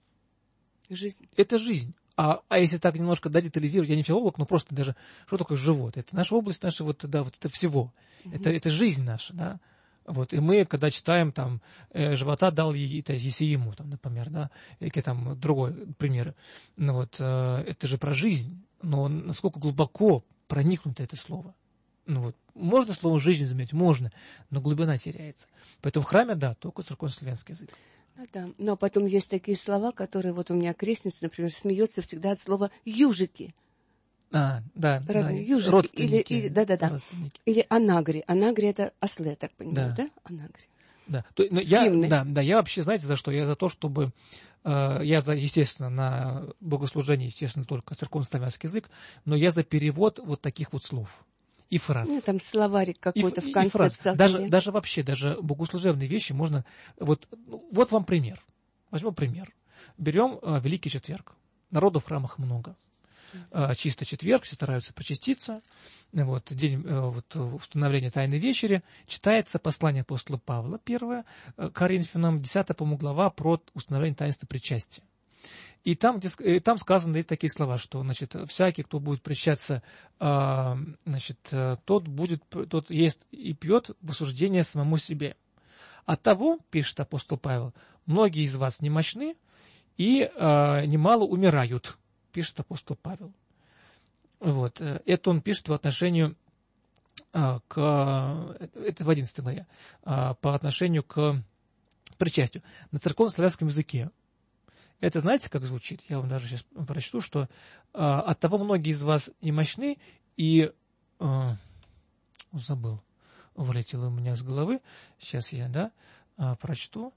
Жизнь. Это жизнь. А, а если так немножко да, детализировать, я не филолог, но просто даже, что такое живот? Это наша область, наша вот, да, вот это всего. Mm-hmm. Это, это жизнь наша, да. Вот, и мы, когда читаем, там, э, живота дал ей, это, если ему, там, например, да, или какие там другой примеры. Ну, вот, э, это же про жизнь, но насколько глубоко проникнуто это слово. Ну, вот, можно слово «жизнь» заметить? Можно, но глубина теряется. Поэтому в храме, да, только церковно-славянский язык. Ну, да. Но потом есть такие слова, которые, вот у меня крестница, например, смеется всегда от слова «южики». А, да, да, южики, родственники. Или, или, да, да, да. Или анагри. Анагри — это ослы, я так понимаю, да? да? Анагри. Да. То, но я, да, да, я вообще, знаете, за что? Я за то, чтобы, э, я, за, естественно, на богослужении, естественно, только церковно-славянский язык, но я за перевод вот таких вот слов и фраз. Ну, там словарик какой-то и, в конце псалтыря. Даже, даже вообще, даже богослужебные вещи можно... Вот, вот вам пример. Возьмем пример. Берем э, Великий Четверг. Народу в храмах много. Чисто четверг, все стараются причаститься. Вот, день вот, установления Тайной Вечери. Читается послание апостола Павла, первое, Коринфянам, десятая, по-моему, глава про установление таинства причастия. И там, где, там сказаны есть такие слова, что, значит, всякий, кто будет причащаться, значит, тот будет, тот ест и пьет в осуждение самому себе. От того, пишет апостол Павел, многие из вас немощны и немало умирают. Пишет апостол Павел. Вот. Это он пишет в отношению а, к... Это в одиннадцатой главе. А, по отношению к причастию. На церковно-славянском языке. Это знаете, как звучит? Я вам даже сейчас прочту, что а, от того многие из вас немощны и... А, забыл. Вылетело у меня с головы. Сейчас я, да, а, прочту.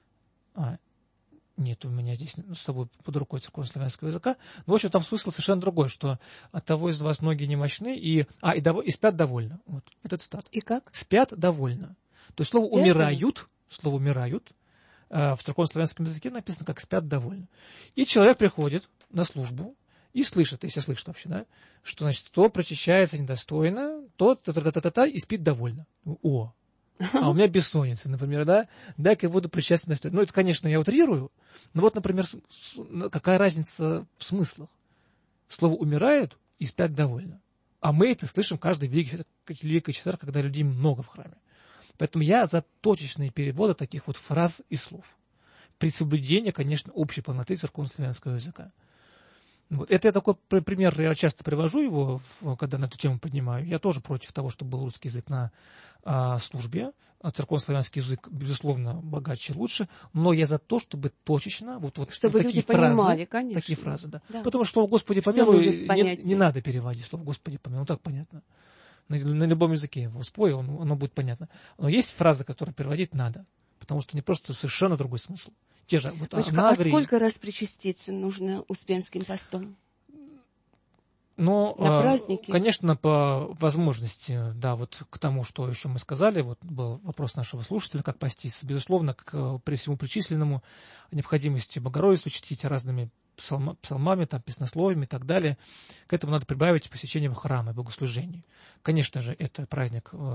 А, Нет у меня здесь с собой под рукой церковно-славянского языка. Но, в общем, там смысл совершенно другой, что от того из вас ноги немощны, и, а, и, дов... и спят довольно. Вот, этот цитат. И как? Спят довольно. То есть слово спят «умирают», слово «умирают» э, в церковно-славянском языке написано как «спят довольно». И человек приходит на службу и слышит, если слышит вообще, да, что, значит, кто причащается недостойно, тот та-та-та-та-та и спит довольно. О! А у меня бессонница, например, да? Дай-ка я буду причастен на. Ну, это, конечно, я утрирую, но вот, например, какая разница в смыслах? Слово «умирают» и «спят довольно». А мы это слышим каждый великий, великий четверг, когда людей много в храме. Поэтому я за точечные переводы таких вот фраз и слов. При соблюдении, конечно, общей полноты церковно-славянского языка. Вот. Это я такой пример, я часто привожу его, когда на эту тему поднимаю. Я тоже против того, чтобы был русский язык на а, службе. Церковно-славянский язык, безусловно, богаче и лучше. Но я за то, чтобы точечно, вот, вот чтобы такие люди фразы, понимали, конечно. такие фразы, да. Да. Потому что слово «Господи помилуй» не, не надо переводить. Слово «Господи помилуй», ну так понятно. На, на любом языке его спой, он, оно будет понятно. Но есть фразы, которые переводить надо. Потому что они просто совершенно другой смысл. Те же, вот, Бочка, а сколько раз причаститься нужно Успенским постом? Ну, на праздники? Конечно, по возможности, да, вот к тому, что еще мы сказали, вот был вопрос нашего слушателя, как поститься. Безусловно, к, при всему причисленному необходимости Богородицу чтить разными псалма, псалмами, там, песнословиями и так далее. К этому надо прибавить посещение храма и богослужений. Конечно же, это праздник э,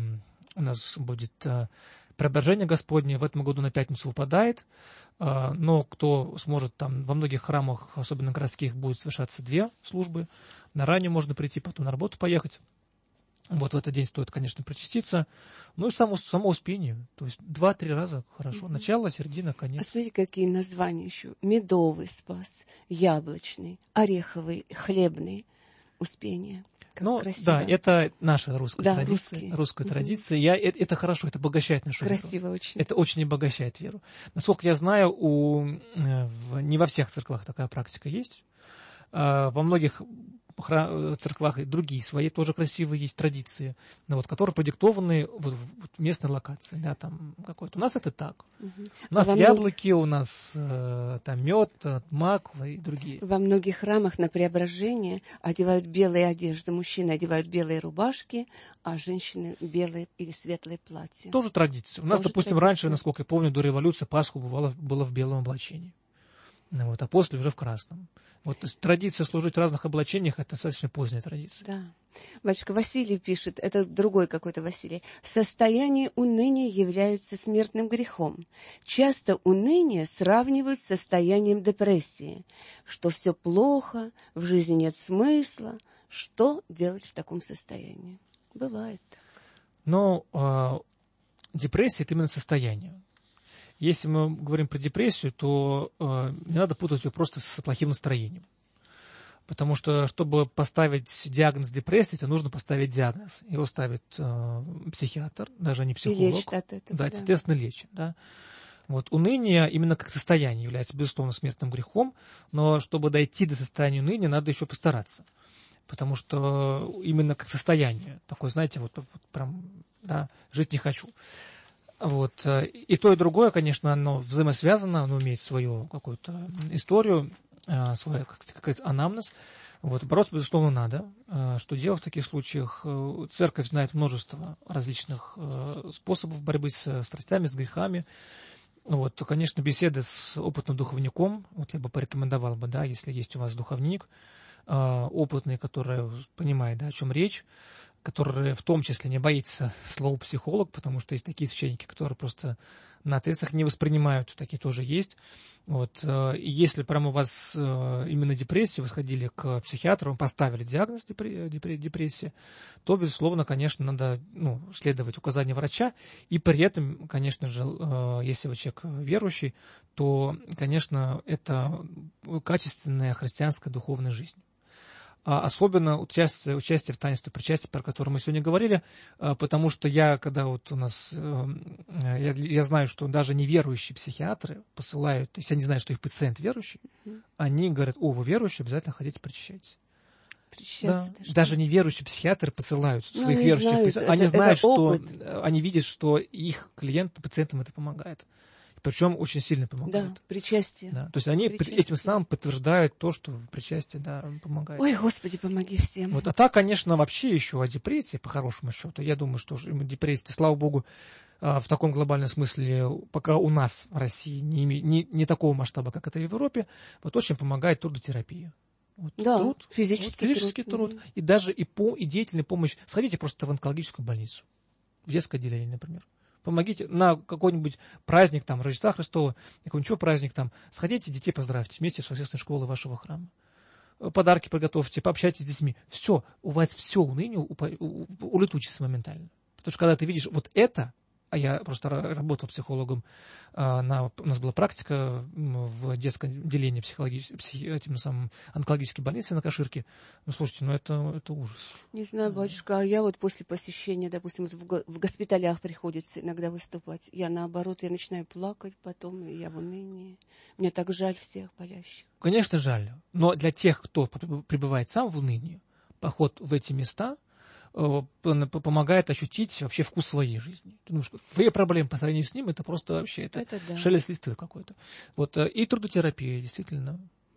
у нас будет э, Преображение Господне, в этом году на пятницу выпадает, э, но кто сможет, там во многих храмах, особенно городских, будет совершаться две службы. На раннюю можно прийти, потом на работу поехать. Вот в этот день стоит, конечно, причаститься. Ну и само, само успение. То есть два-три раза хорошо. Mm-hmm. Начало, середина, конец. А смотрите, какие названия еще. Медовый спас, яблочный, ореховый, хлебный. Успение. Как ну, красиво. Да, это наша русская да, традиция. Русские. Русская mm-hmm. традиция. Я, это, это хорошо, это обогащает нашу красиво веру. Очень. Это очень обогащает веру. Насколько я знаю, у, в, не во всех церквах такая практика есть. А, во многих церквах и другие свои тоже красивые есть традиции, ну, вот, которые продиктованы вот, в местной локации. Да, там какой-то. У нас это так. Угу. У нас а яблоки, многих... у нас э, там мед, маква и другие. Во многих храмах на Преображение одевают белые одежды. Мужчины одевают белые рубашки, а женщины белые или светлые платья. Тоже традиция. У нас, тоже допустим, традиция. Раньше, насколько я помню, до революции Пасху бывало, было в белом облачении. Ну, вот, а после уже в красном. Вот традиция служить в разных облачениях – это достаточно поздняя традиция. Да. Батюшка Василий пишет, это другой какой-то Василий. Состояние уныния является смертным грехом. Часто уныние сравнивают с состоянием депрессии, что все плохо, в жизни нет смысла. Что делать в таком состоянии? Бывает так. Но э, депрессия – это именно состояние. Если мы говорим про депрессию, то э, не надо путать ее просто с плохим настроением. Потому что, чтобы поставить диагноз депрессии, то нужно поставить диагноз. Его ставит э, психиатр, даже не психолог. И лечит от этого, да, да. Естественно, лечит. Да. Вот. Уныние именно как состояние является, безусловно, смертным грехом, но чтобы дойти до состояния уныния, надо еще постараться. Потому что именно как состояние, такое, знаете, вот, вот прям, да, жить не хочу. Вот. И то, и другое, конечно, оно взаимосвязано, оно имеет свою какую-то историю, свой, как сказать, анамнез. Вот. Бороться, безусловно, надо. Что делать в таких случаях? Церковь знает множество различных способов борьбы с страстями, с грехами. Вот. То, конечно, беседы с опытным духовником, вот я бы порекомендовал бы, да, если есть у вас духовник, опытный, который понимает, да, о чем речь, который в том числе не боится слова психолог, потому что есть такие священники, которые просто на отрезах не воспринимают, такие тоже есть. Вот. И если прямо у вас именно депрессия, вы сходили к психиатру, поставили диагноз депрессия, то, безусловно, конечно, надо, ну, следовать указаниям врача, и при этом, конечно же, если вы человек верующий, то, конечно, это качественная христианская духовная жизнь. Особенно участие, участие в таинстве причастия, про которое мы сегодня говорили, потому что я, когда вот у нас, я, я знаю, что даже неверующие психиатры посылают, то есть они знают, что их пациент верующий, mm-hmm. они говорят: о, вы верующие, обязательно ходите причащайтесь. Да. Даже неверующие психиатры посылают своих ну, верующих знают, пациентов. Они это, знают, это что опыт. Они видят, что их клиентам, пациентам это помогает. Причем очень сильно помогает. Да, причастие. Да, то есть они причастие. Этим самым подтверждают то, что причастие, да, помогает. Ой, Господи, помоги всем. Вот, а так, конечно, вообще еще о депрессии, по хорошему счету, я думаю, что депрессия, слава богу, в таком глобальном смысле, пока у нас в России не, не, не такого масштаба, как это в Европе, вот очень помогает трудотерапия. Вот, да, труд, физический, вот, физический труд. труд. И даже и, по, и деятельная помощь. Сходите просто в онкологическую больницу, в детское отделение, например. Помогите на какой-нибудь праздник, там, Рождества Христова, какой-нибудь праздник, там, сходите, детей поздравьте вместе с воскресной школой вашего храма. Подарки приготовьте, пообщайтесь с детьми. Все, у вас все уныние улетучится моментально. Потому что когда ты видишь вот это, а я просто работал психологом, на, у нас была практика в детском отделении психологической, психи, этим самым онкологической больницы на Каширке. Ну, слушайте, ну это, это ужас. Не знаю, батюшка, а я вот после посещения, допустим, вот в, в госпиталях приходится иногда выступать. Я наоборот, я начинаю плакать потом, и я в унынии. Мне так жаль всех болящих. Конечно, жаль. Но для тех, кто пребывает сам в унынии, поход в эти места помогает ощутить вообще вкус своей жизни. Ну, твои проблемы по сравнению с ним, это просто вообще это, это да. шелест листвы какой-то. Вот, и трудотерапия, действительно.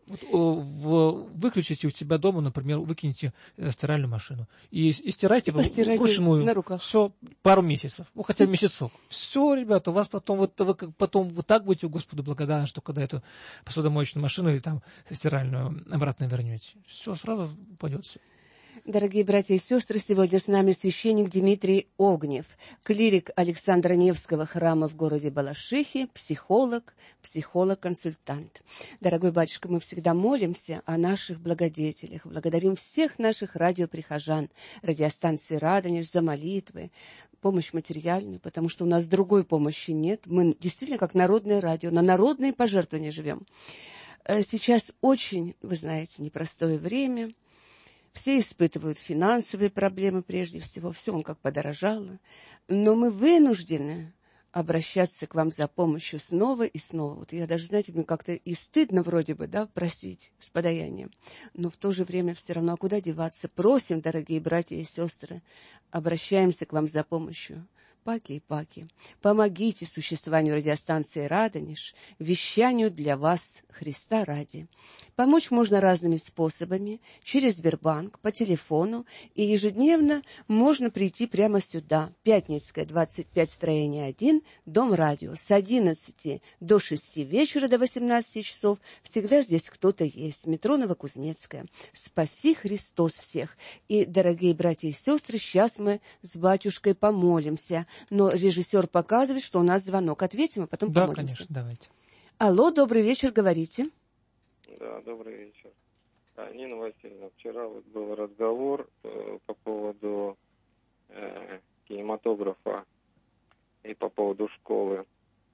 Вот, выключите у себя дома, например, выкиньте стиральную машину и, и стирайте вручную на руках. Все пару месяцев, ну хотя месяцок. Все, ребята, у вас потом вот вы потом вот так будете Господу благодарны, что когда эту посудомоечную машину или там стиральную обратно вернете. Все, сразу упадет все. Дорогие братья и сестры, сегодня с нами священник Дмитрий Огнев, клирик Александра Невского храма в городе Балашихе, психолог, психолог-консультант. Дорогой батюшка, мы всегда молимся о наших благодетелях, благодарим всех наших радиоприхожан, радиостанции «Радонеж» за молитвы, помощь материальную, потому что у нас другой помощи нет. Мы действительно как народное радио, на народные пожертвования живем. Сейчас очень, вы знаете, непростое время. Все испытывают финансовые проблемы прежде всего, все он как подорожало. Но мы вынуждены обращаться к вам за помощью снова и снова. Вот я даже, знаете, мне как-то и стыдно вроде бы, да, просить с подаянием. Но в то же время все равно, а куда деваться? Просим, дорогие братья и сестры, обращаемся к вам за помощью. Паки и паки, помогите существованию радиостанции «Радонеж», вещанию для вас Христа ради. Помочь можно разными способами, через Сбербанк, по телефону, и ежедневно можно прийти прямо сюда, Пятницкая, двадцать пять, строение один, Дом радио, с одиннадцати до шести вечера до восемнадцати часов. Всегда здесь кто-то есть, метро Новокузнецкая. Спаси Христос всех! И, дорогие братья и сестры, сейчас мы с батюшкой помолимся. Но режиссер показывает, что у нас звонок. Ответим, а потом да, помолимся. Да, конечно, давайте. Алло, добрый вечер, говорите. Да, добрый вечер. Нина Васильевна, вчера вот был разговор э, по поводу э, кинематографа и по поводу школы.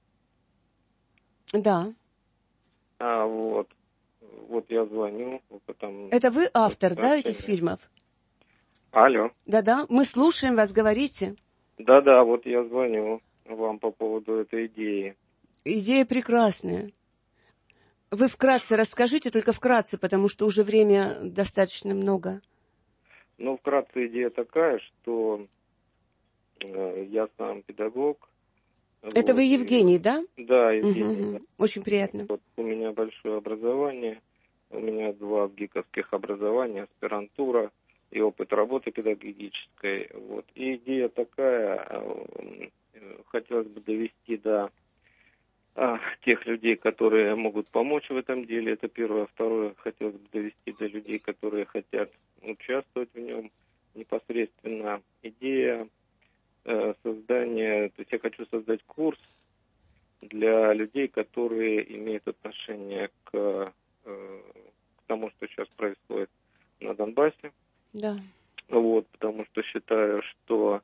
Да. А вот, вот я звоню. Потом Это вы автор, да, этих фильмов? Алло. Да-да, мы слушаем вас, говорите. Да-да, вот я звоню вам по поводу этой идеи. Идея прекрасная. Вы вкратце расскажите, только вкратце, потому что уже время достаточно много. Ну, вкратце идея такая, что э, я сам педагог. Это вот, вы Евгений, и... да? Да, Евгений. Угу, да. Очень приятно. Вот, у меня большое образование, у меня два гиковских образования, аспирантура и опыт работы педагогической. Вот. И идея такая, хотелось бы довести до а, тех людей, которые могут помочь в этом деле. Это первое. Второе, хотелось бы довести до людей, которые хотят участвовать в нем непосредственно. Идея э, создания, то есть я хочу создать курс для людей, которые имеют отношение к, э, к тому, что сейчас происходит на Донбассе. Да. Вот, потому что считаю, что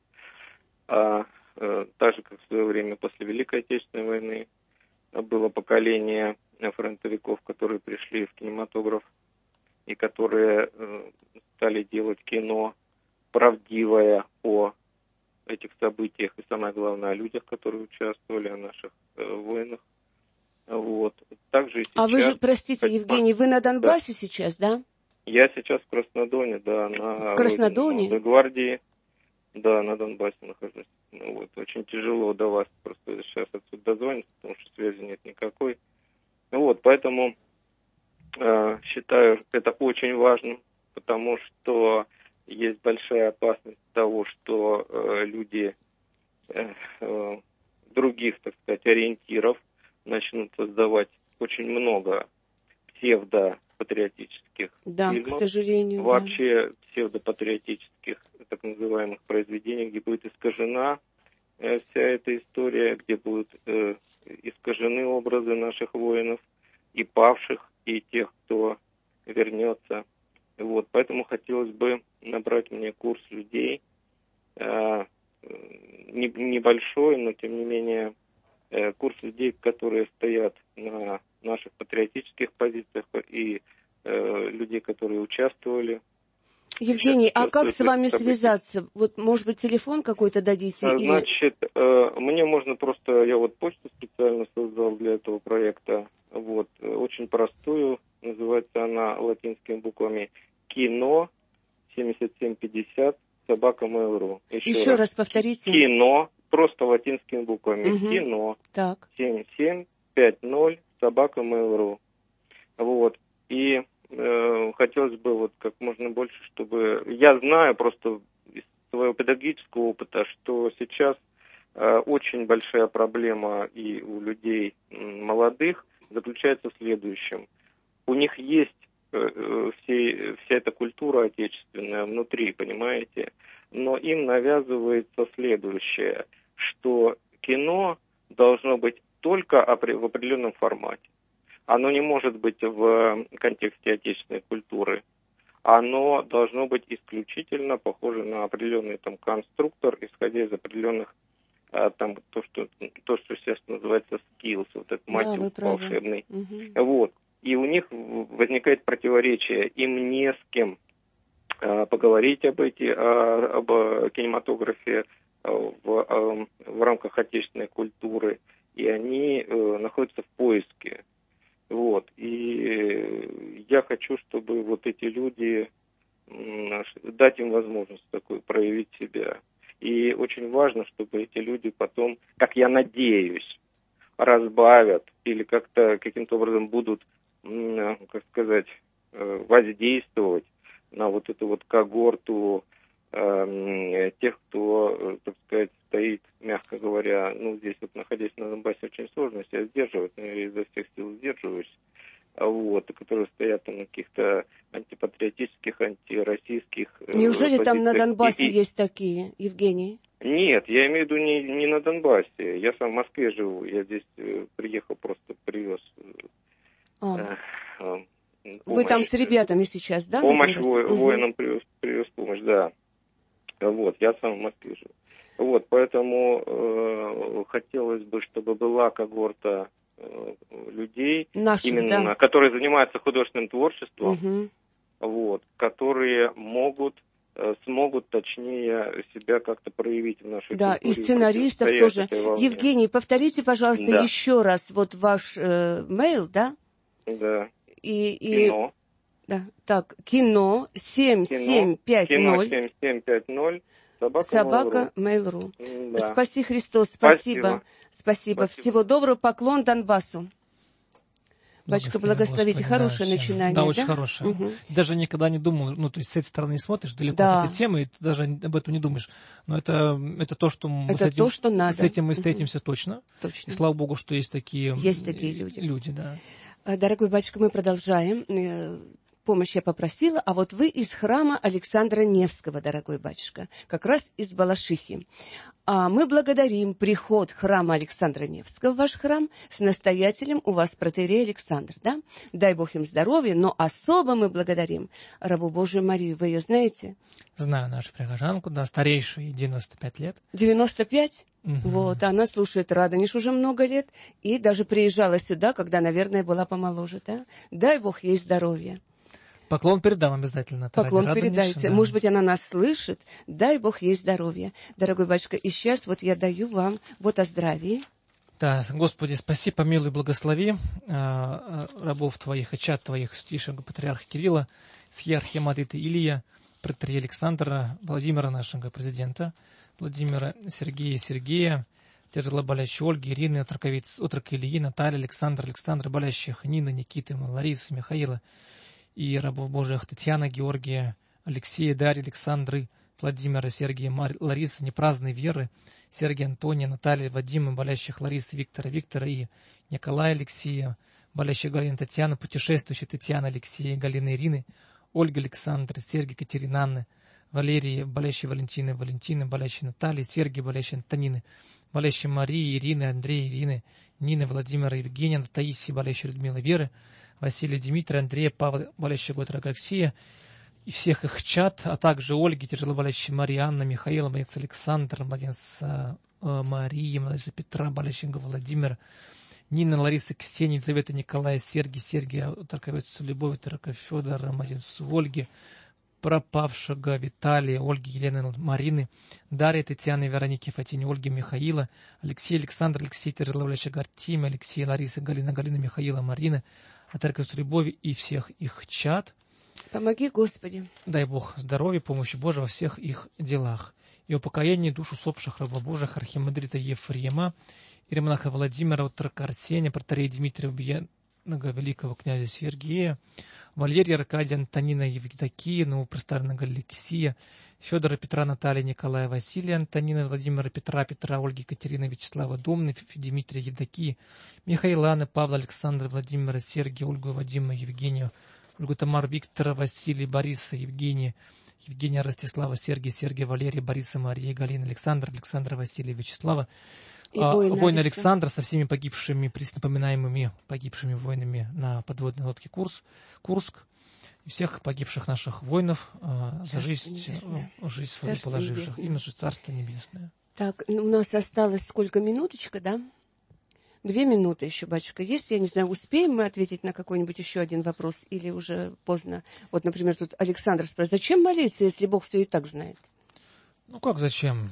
а, а, так же, как в свое время после Великой Отечественной войны было поколение фронтовиков, которые пришли в кинематограф и которые э, стали делать кино правдивое о этих событиях и, самое главное, о людях, которые участвовали, о наших э, воинах. Вот. Также сейчас... А вы же, простите, Евгений, вы на Донбассе да. сейчас, да? Я сейчас в Краснодоне, да, на в Краснодоне? гвардии, да, на Донбассе нахожусь. Ну, вот, очень тяжело до вас просто сейчас отсюда дозвониться, потому что связи нет никакой. Вот, поэтому э, считаю это очень важным, потому что есть большая опасность того, что э, люди э, э, других, так сказать, ориентиров начнут создавать очень много псевдопатриотических да, фильмов, к сожалению, вообще да. псевдопатриотических так называемых произведений, где будет искажена э, вся эта история, где будут э, искажены образы наших воинов и павших, и тех, кто вернется. Вот, поэтому хотелось бы набрать мне курс людей, э, не, небольшой, но тем не менее э, курс людей, которые стоят на наших патриотических позициях и э, людей, которые участвовали. Евгений, а как с вами связаться? Вот, может быть, телефон какой-то дадите? А, значит, или... э, мне можно просто, я вот почту специально создал для этого проекта, вот, очень простую, называется она латинскими буквами кино семьдесят семь пятьдесят собака mail точка ру. Еще, Еще раз. раз повторите. Кино, просто латинскими буквами, угу. кино так. семьдесят семь пятьдесят собака mail точка ру. Вот. И э, хотелось бы вот как можно больше, чтобы... Я знаю просто из своего педагогического опыта, что сейчас э, очень большая проблема и у людей молодых заключается в следующем. У них есть э, все, вся эта культура отечественная внутри, понимаете? Но им навязывается следующее, что кино должно быть только в определенном формате. Оно не может быть в контексте отечественной культуры. Оно должно быть исключительно похоже на определенный там конструктор, исходя из определенных там то, что то, что сейчас называется skills, вот этот мотив да, волшебный. Угу. Вот. И у них возникает противоречие. Им не с кем а, поговорить об эти, а, об кинематографе а, в, а, в рамках отечественной культуры. И они а, находятся в поиске. Вот. И я хочу, чтобы вот эти люди, дать им возможность такую проявить себя. И очень важно, чтобы эти люди потом, как я надеюсь, разбавят или как-то каким-то образом будут, как сказать, воздействовать на вот эту вот когорту э, тех, кто, так сказать, стоит, мягко говоря, ну, здесь вот, находясь на Донбассе, очень сложно себя сдерживать, но я изо всех сил сдерживаюсь, вот, которые стоят на каких-то антипатриотических, антироссийских... Неужели позициях. там на Донбассе и, есть такие, Евгений? Нет, я имею в виду не, не на Донбассе. Я сам в Москве живу. Я здесь э, приехал, просто привез а. э, э, помощь. Вы там с ребятами сейчас, да? Помощь во, угу. воинам привез, привез помощь, да. Вот, я сам в Москве живу. Вот, поэтому э, хотелось бы, чтобы была когорта э, людей, Наших, именно, да. которые занимаются художественным творчеством, угу. вот, которые могут смогут, точнее, себя как-то проявить в нашей да, культуре. Да, и сценаристов тоже. Евгений, повторите, пожалуйста, да. еще раз вот ваш э, мейл, да? Да. И, и... Кино. Да. Так, кино семь семь пять ноль. Кино семь семь пять ноль. Собака, Собака Mail.ru. Да. Спаси Христос, спасибо. Спасибо. Спасибо. Всего доброго, поклон Донбассу. Батюшка, благословите. Господи, хорошее да, начинание. Да, да? очень хорошее. Угу. Даже никогда не думал, ну, то есть с этой стороны смотришь далеко да. от этой темы, и ты даже об этом не думаешь. Но это, это то, что мы это с этим, то, что надо. С этим мы встретимся угу. точно. точно. И слава Богу, что есть такие, есть такие люди. люди да. Дорогой батюшка, мы продолжаем. Помощь я попросила, а вот вы из храма Александра Невского, дорогой батюшка, как раз из Балашихи. А мы благодарим приход храма Александра Невского в ваш храм с настоятелем у вас протоиерей Александр, да? Дай Бог им здоровья, но особо мы благодарим рабу Божию Марию. Вы ее знаете? Знаю нашу прихожанку, да, старейшую, ей девяносто пять лет. девяносто пять? Угу. Вот, она слушает Радонеж уже много лет и даже приезжала сюда, когда, наверное, была помоложе, да? Дай Бог ей здоровья. Поклон передам обязательно. Поклон передайте. Да. Может быть, она нас слышит. Дай Бог ей здоровья. Дорогой батюшка, и сейчас вот я даю вам вот о здравии. Да, Господи, спаси, помилуй, благослови э, рабов Твоих и чад Твоих, святейшего патриарха Кирилла, схиархимандрита Илия, протоиерея Александра, Владимира нашего президента, Владимира Сергея Сергея, тяжело болящей Ольги, Ирины, отроковиц, отрок Ильи, Натальи, Александра, Александра, болящих Нины, Никиты, Ларисы, Михаила, и рабов Божьих Татьяна, Георгия, Алексея, Дарьи, Александры, Владимира, Сергия, Марь, Ларисы, непраздной Веры, Сергия, Антония, Наталья, Вадима, болящих Ларисы, Виктора, Виктора и Николая, Алексея, болящих Галины, Татьяны, путешествующей Татьяны, Алексея, Галины, Ирины, Ольга, Александры, Сергия, Катерины, Анны, Валерии, болящей Валентины, Валентины, болящей Натальи, Сергия, болящей Антонины, болящей Марии, Ирины, Андрея, Ирины, Нины, Владимира, Евгения, Таисии, болящей Людмилы, Веры, Василия, Дмитрия, Андрея, Павла, болящего Готра, Алексея, и всех их чад, а также Ольги, тяжелоболящей Марии, Анна, Михаила, младенец Александр, младенец э, Марии, младенца Петра, болящего Владимира, Нина, Лариса, Ксения, Елизавета, Николая, Сергий, Сергия, Тарковец, Любовь, Тарка, Федора, младенец Ольги, пропавшего Виталия, Ольги, Елены, Марины, Дарья, Татьяны, Вероники, Фатини, Ольги, Михаила, Алексей, Александр, Алексей, тяжелоболящего Артемия, Алексей, Лариса, Галина, Галина, Михаила, Марина, а Тарковец, Любовь и всех их чад. Помоги, Господи. Дай Бог здоровья, помощи Божьей во всех их делах. И упокоение душ усопших рабов Божьих архимандрита Ефрема, иеромонаха Владимира, отрока Арсения, протоиерея Дмитрия, великого князя Сергея, Валерия Аркадия Антонина Евдокия, новопрестарного Алексия, Федора Петра Наталья Николая Василия Антонина Владимира Петра Петра Ольги Екатерины Вячеслава Домны Дмитрия Евдокии, Михаила Анны Павла Александра Владимира Сергия Ольгу Вадима Евгению, Ольгу Тамару Виктора Василия Бориса Евгения, Евгения Ростислава Сергия Сергия Валерия Бориса Мария Галина Александра Александра Василия Вячеслава, воин, воин Александр со всеми погибшими, напоминаемыми погибшими воинами на подводной лодке Курс, Курск, и всех погибших наших воинов э, за жизнь, жизнь свою положивших. Им же Царство Небесное. Так, у нас осталось сколько, минуточка, да? Две минуты еще, батюшка, есть? Я не знаю, успеем мы ответить на какой-нибудь еще один вопрос или уже поздно? Вот, например, тут Александр спрашивает, зачем молиться, если Бог все и так знает? Ну, как зачем?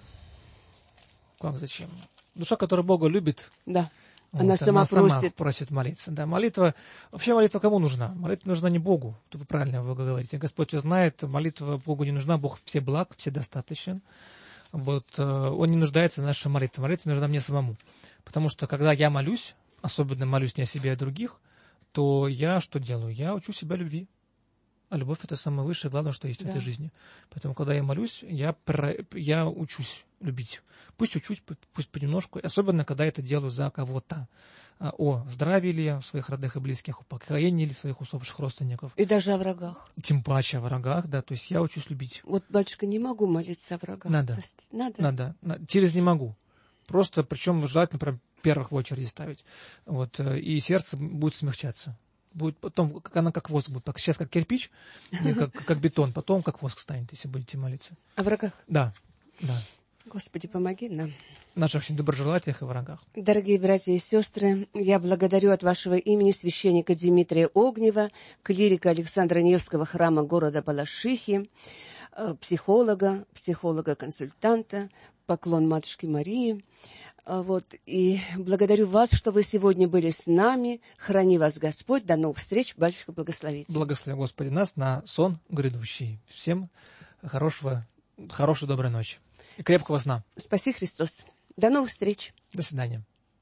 Как зачем? Душа, которая Бога любит, да. вот, она, сама, она сама просит. просит молиться. Да, молитва, вообще молитва кому нужна? Молитва нужна не Богу, то вы правильно вы говорите. Господь ее знает, молитва Богу не нужна, Бог все благ, все достаточен. Вот, Он не нуждается в нашей молитве. Молитва нужна мне самому. Потому что, когда я молюсь, особенно молюсь не о себе, а о других, то я что делаю? Я учу себя любви. А любовь – это самое высшее, главное, что есть да. в этой жизни. Поэтому, когда я молюсь, я, про, я учусь любить. Пусть учусь, пусть понемножку. Особенно, когда это делаю за кого-то. О здравии ли своих родных и близких, о покаянии ли своих усопших родственников. И даже о врагах. Тем паче о врагах, да. То есть я учусь любить. Вот, батюшка, не могу молиться о врагах. Надо. Надо. Надо. Надо. Через не могу. Просто, причем желательно прям первых в очереди ставить. Вот. И сердце будет смягчаться. Будет потом, как она как воск будет. Сейчас как кирпич, как, как бетон, потом как воск станет, если будете молиться. О врагах? Да, да. Господи, помоги нам. Наших недоброжелателях и врагах. Дорогие братья и сестры, я благодарю от вашего имени священника Дмитрия Огнева, клирика Александра Невского храма города Балашихи, психолога, психолога-консультанта, поклон Матушке Марии. Вот, и благодарю вас, что вы сегодня были с нами. Храни вас Господь. До новых встреч. Батюшка, благословите. Благослови, Господи, нас на сон грядущий. Всем хорошего, хорошей доброй ночи. И крепкого сна. Спаси Христос. До новых встреч. До свидания.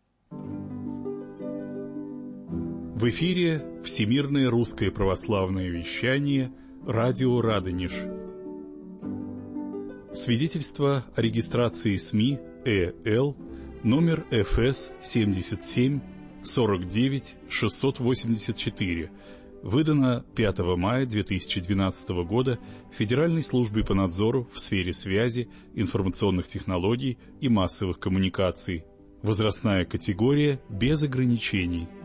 В эфире Всемирное русское православное вещание радио Радонеж. Свидетельство о регистрации СМИ ЭЛ номер эф эс семьдесят семь сорок девять шестьсот восемьдесят четыре, выдано пятого мая две тысячи двенадцатого года Федеральной службой по надзору в сфере связи, информационных технологий и массовых коммуникаций. Возрастная категория без ограничений.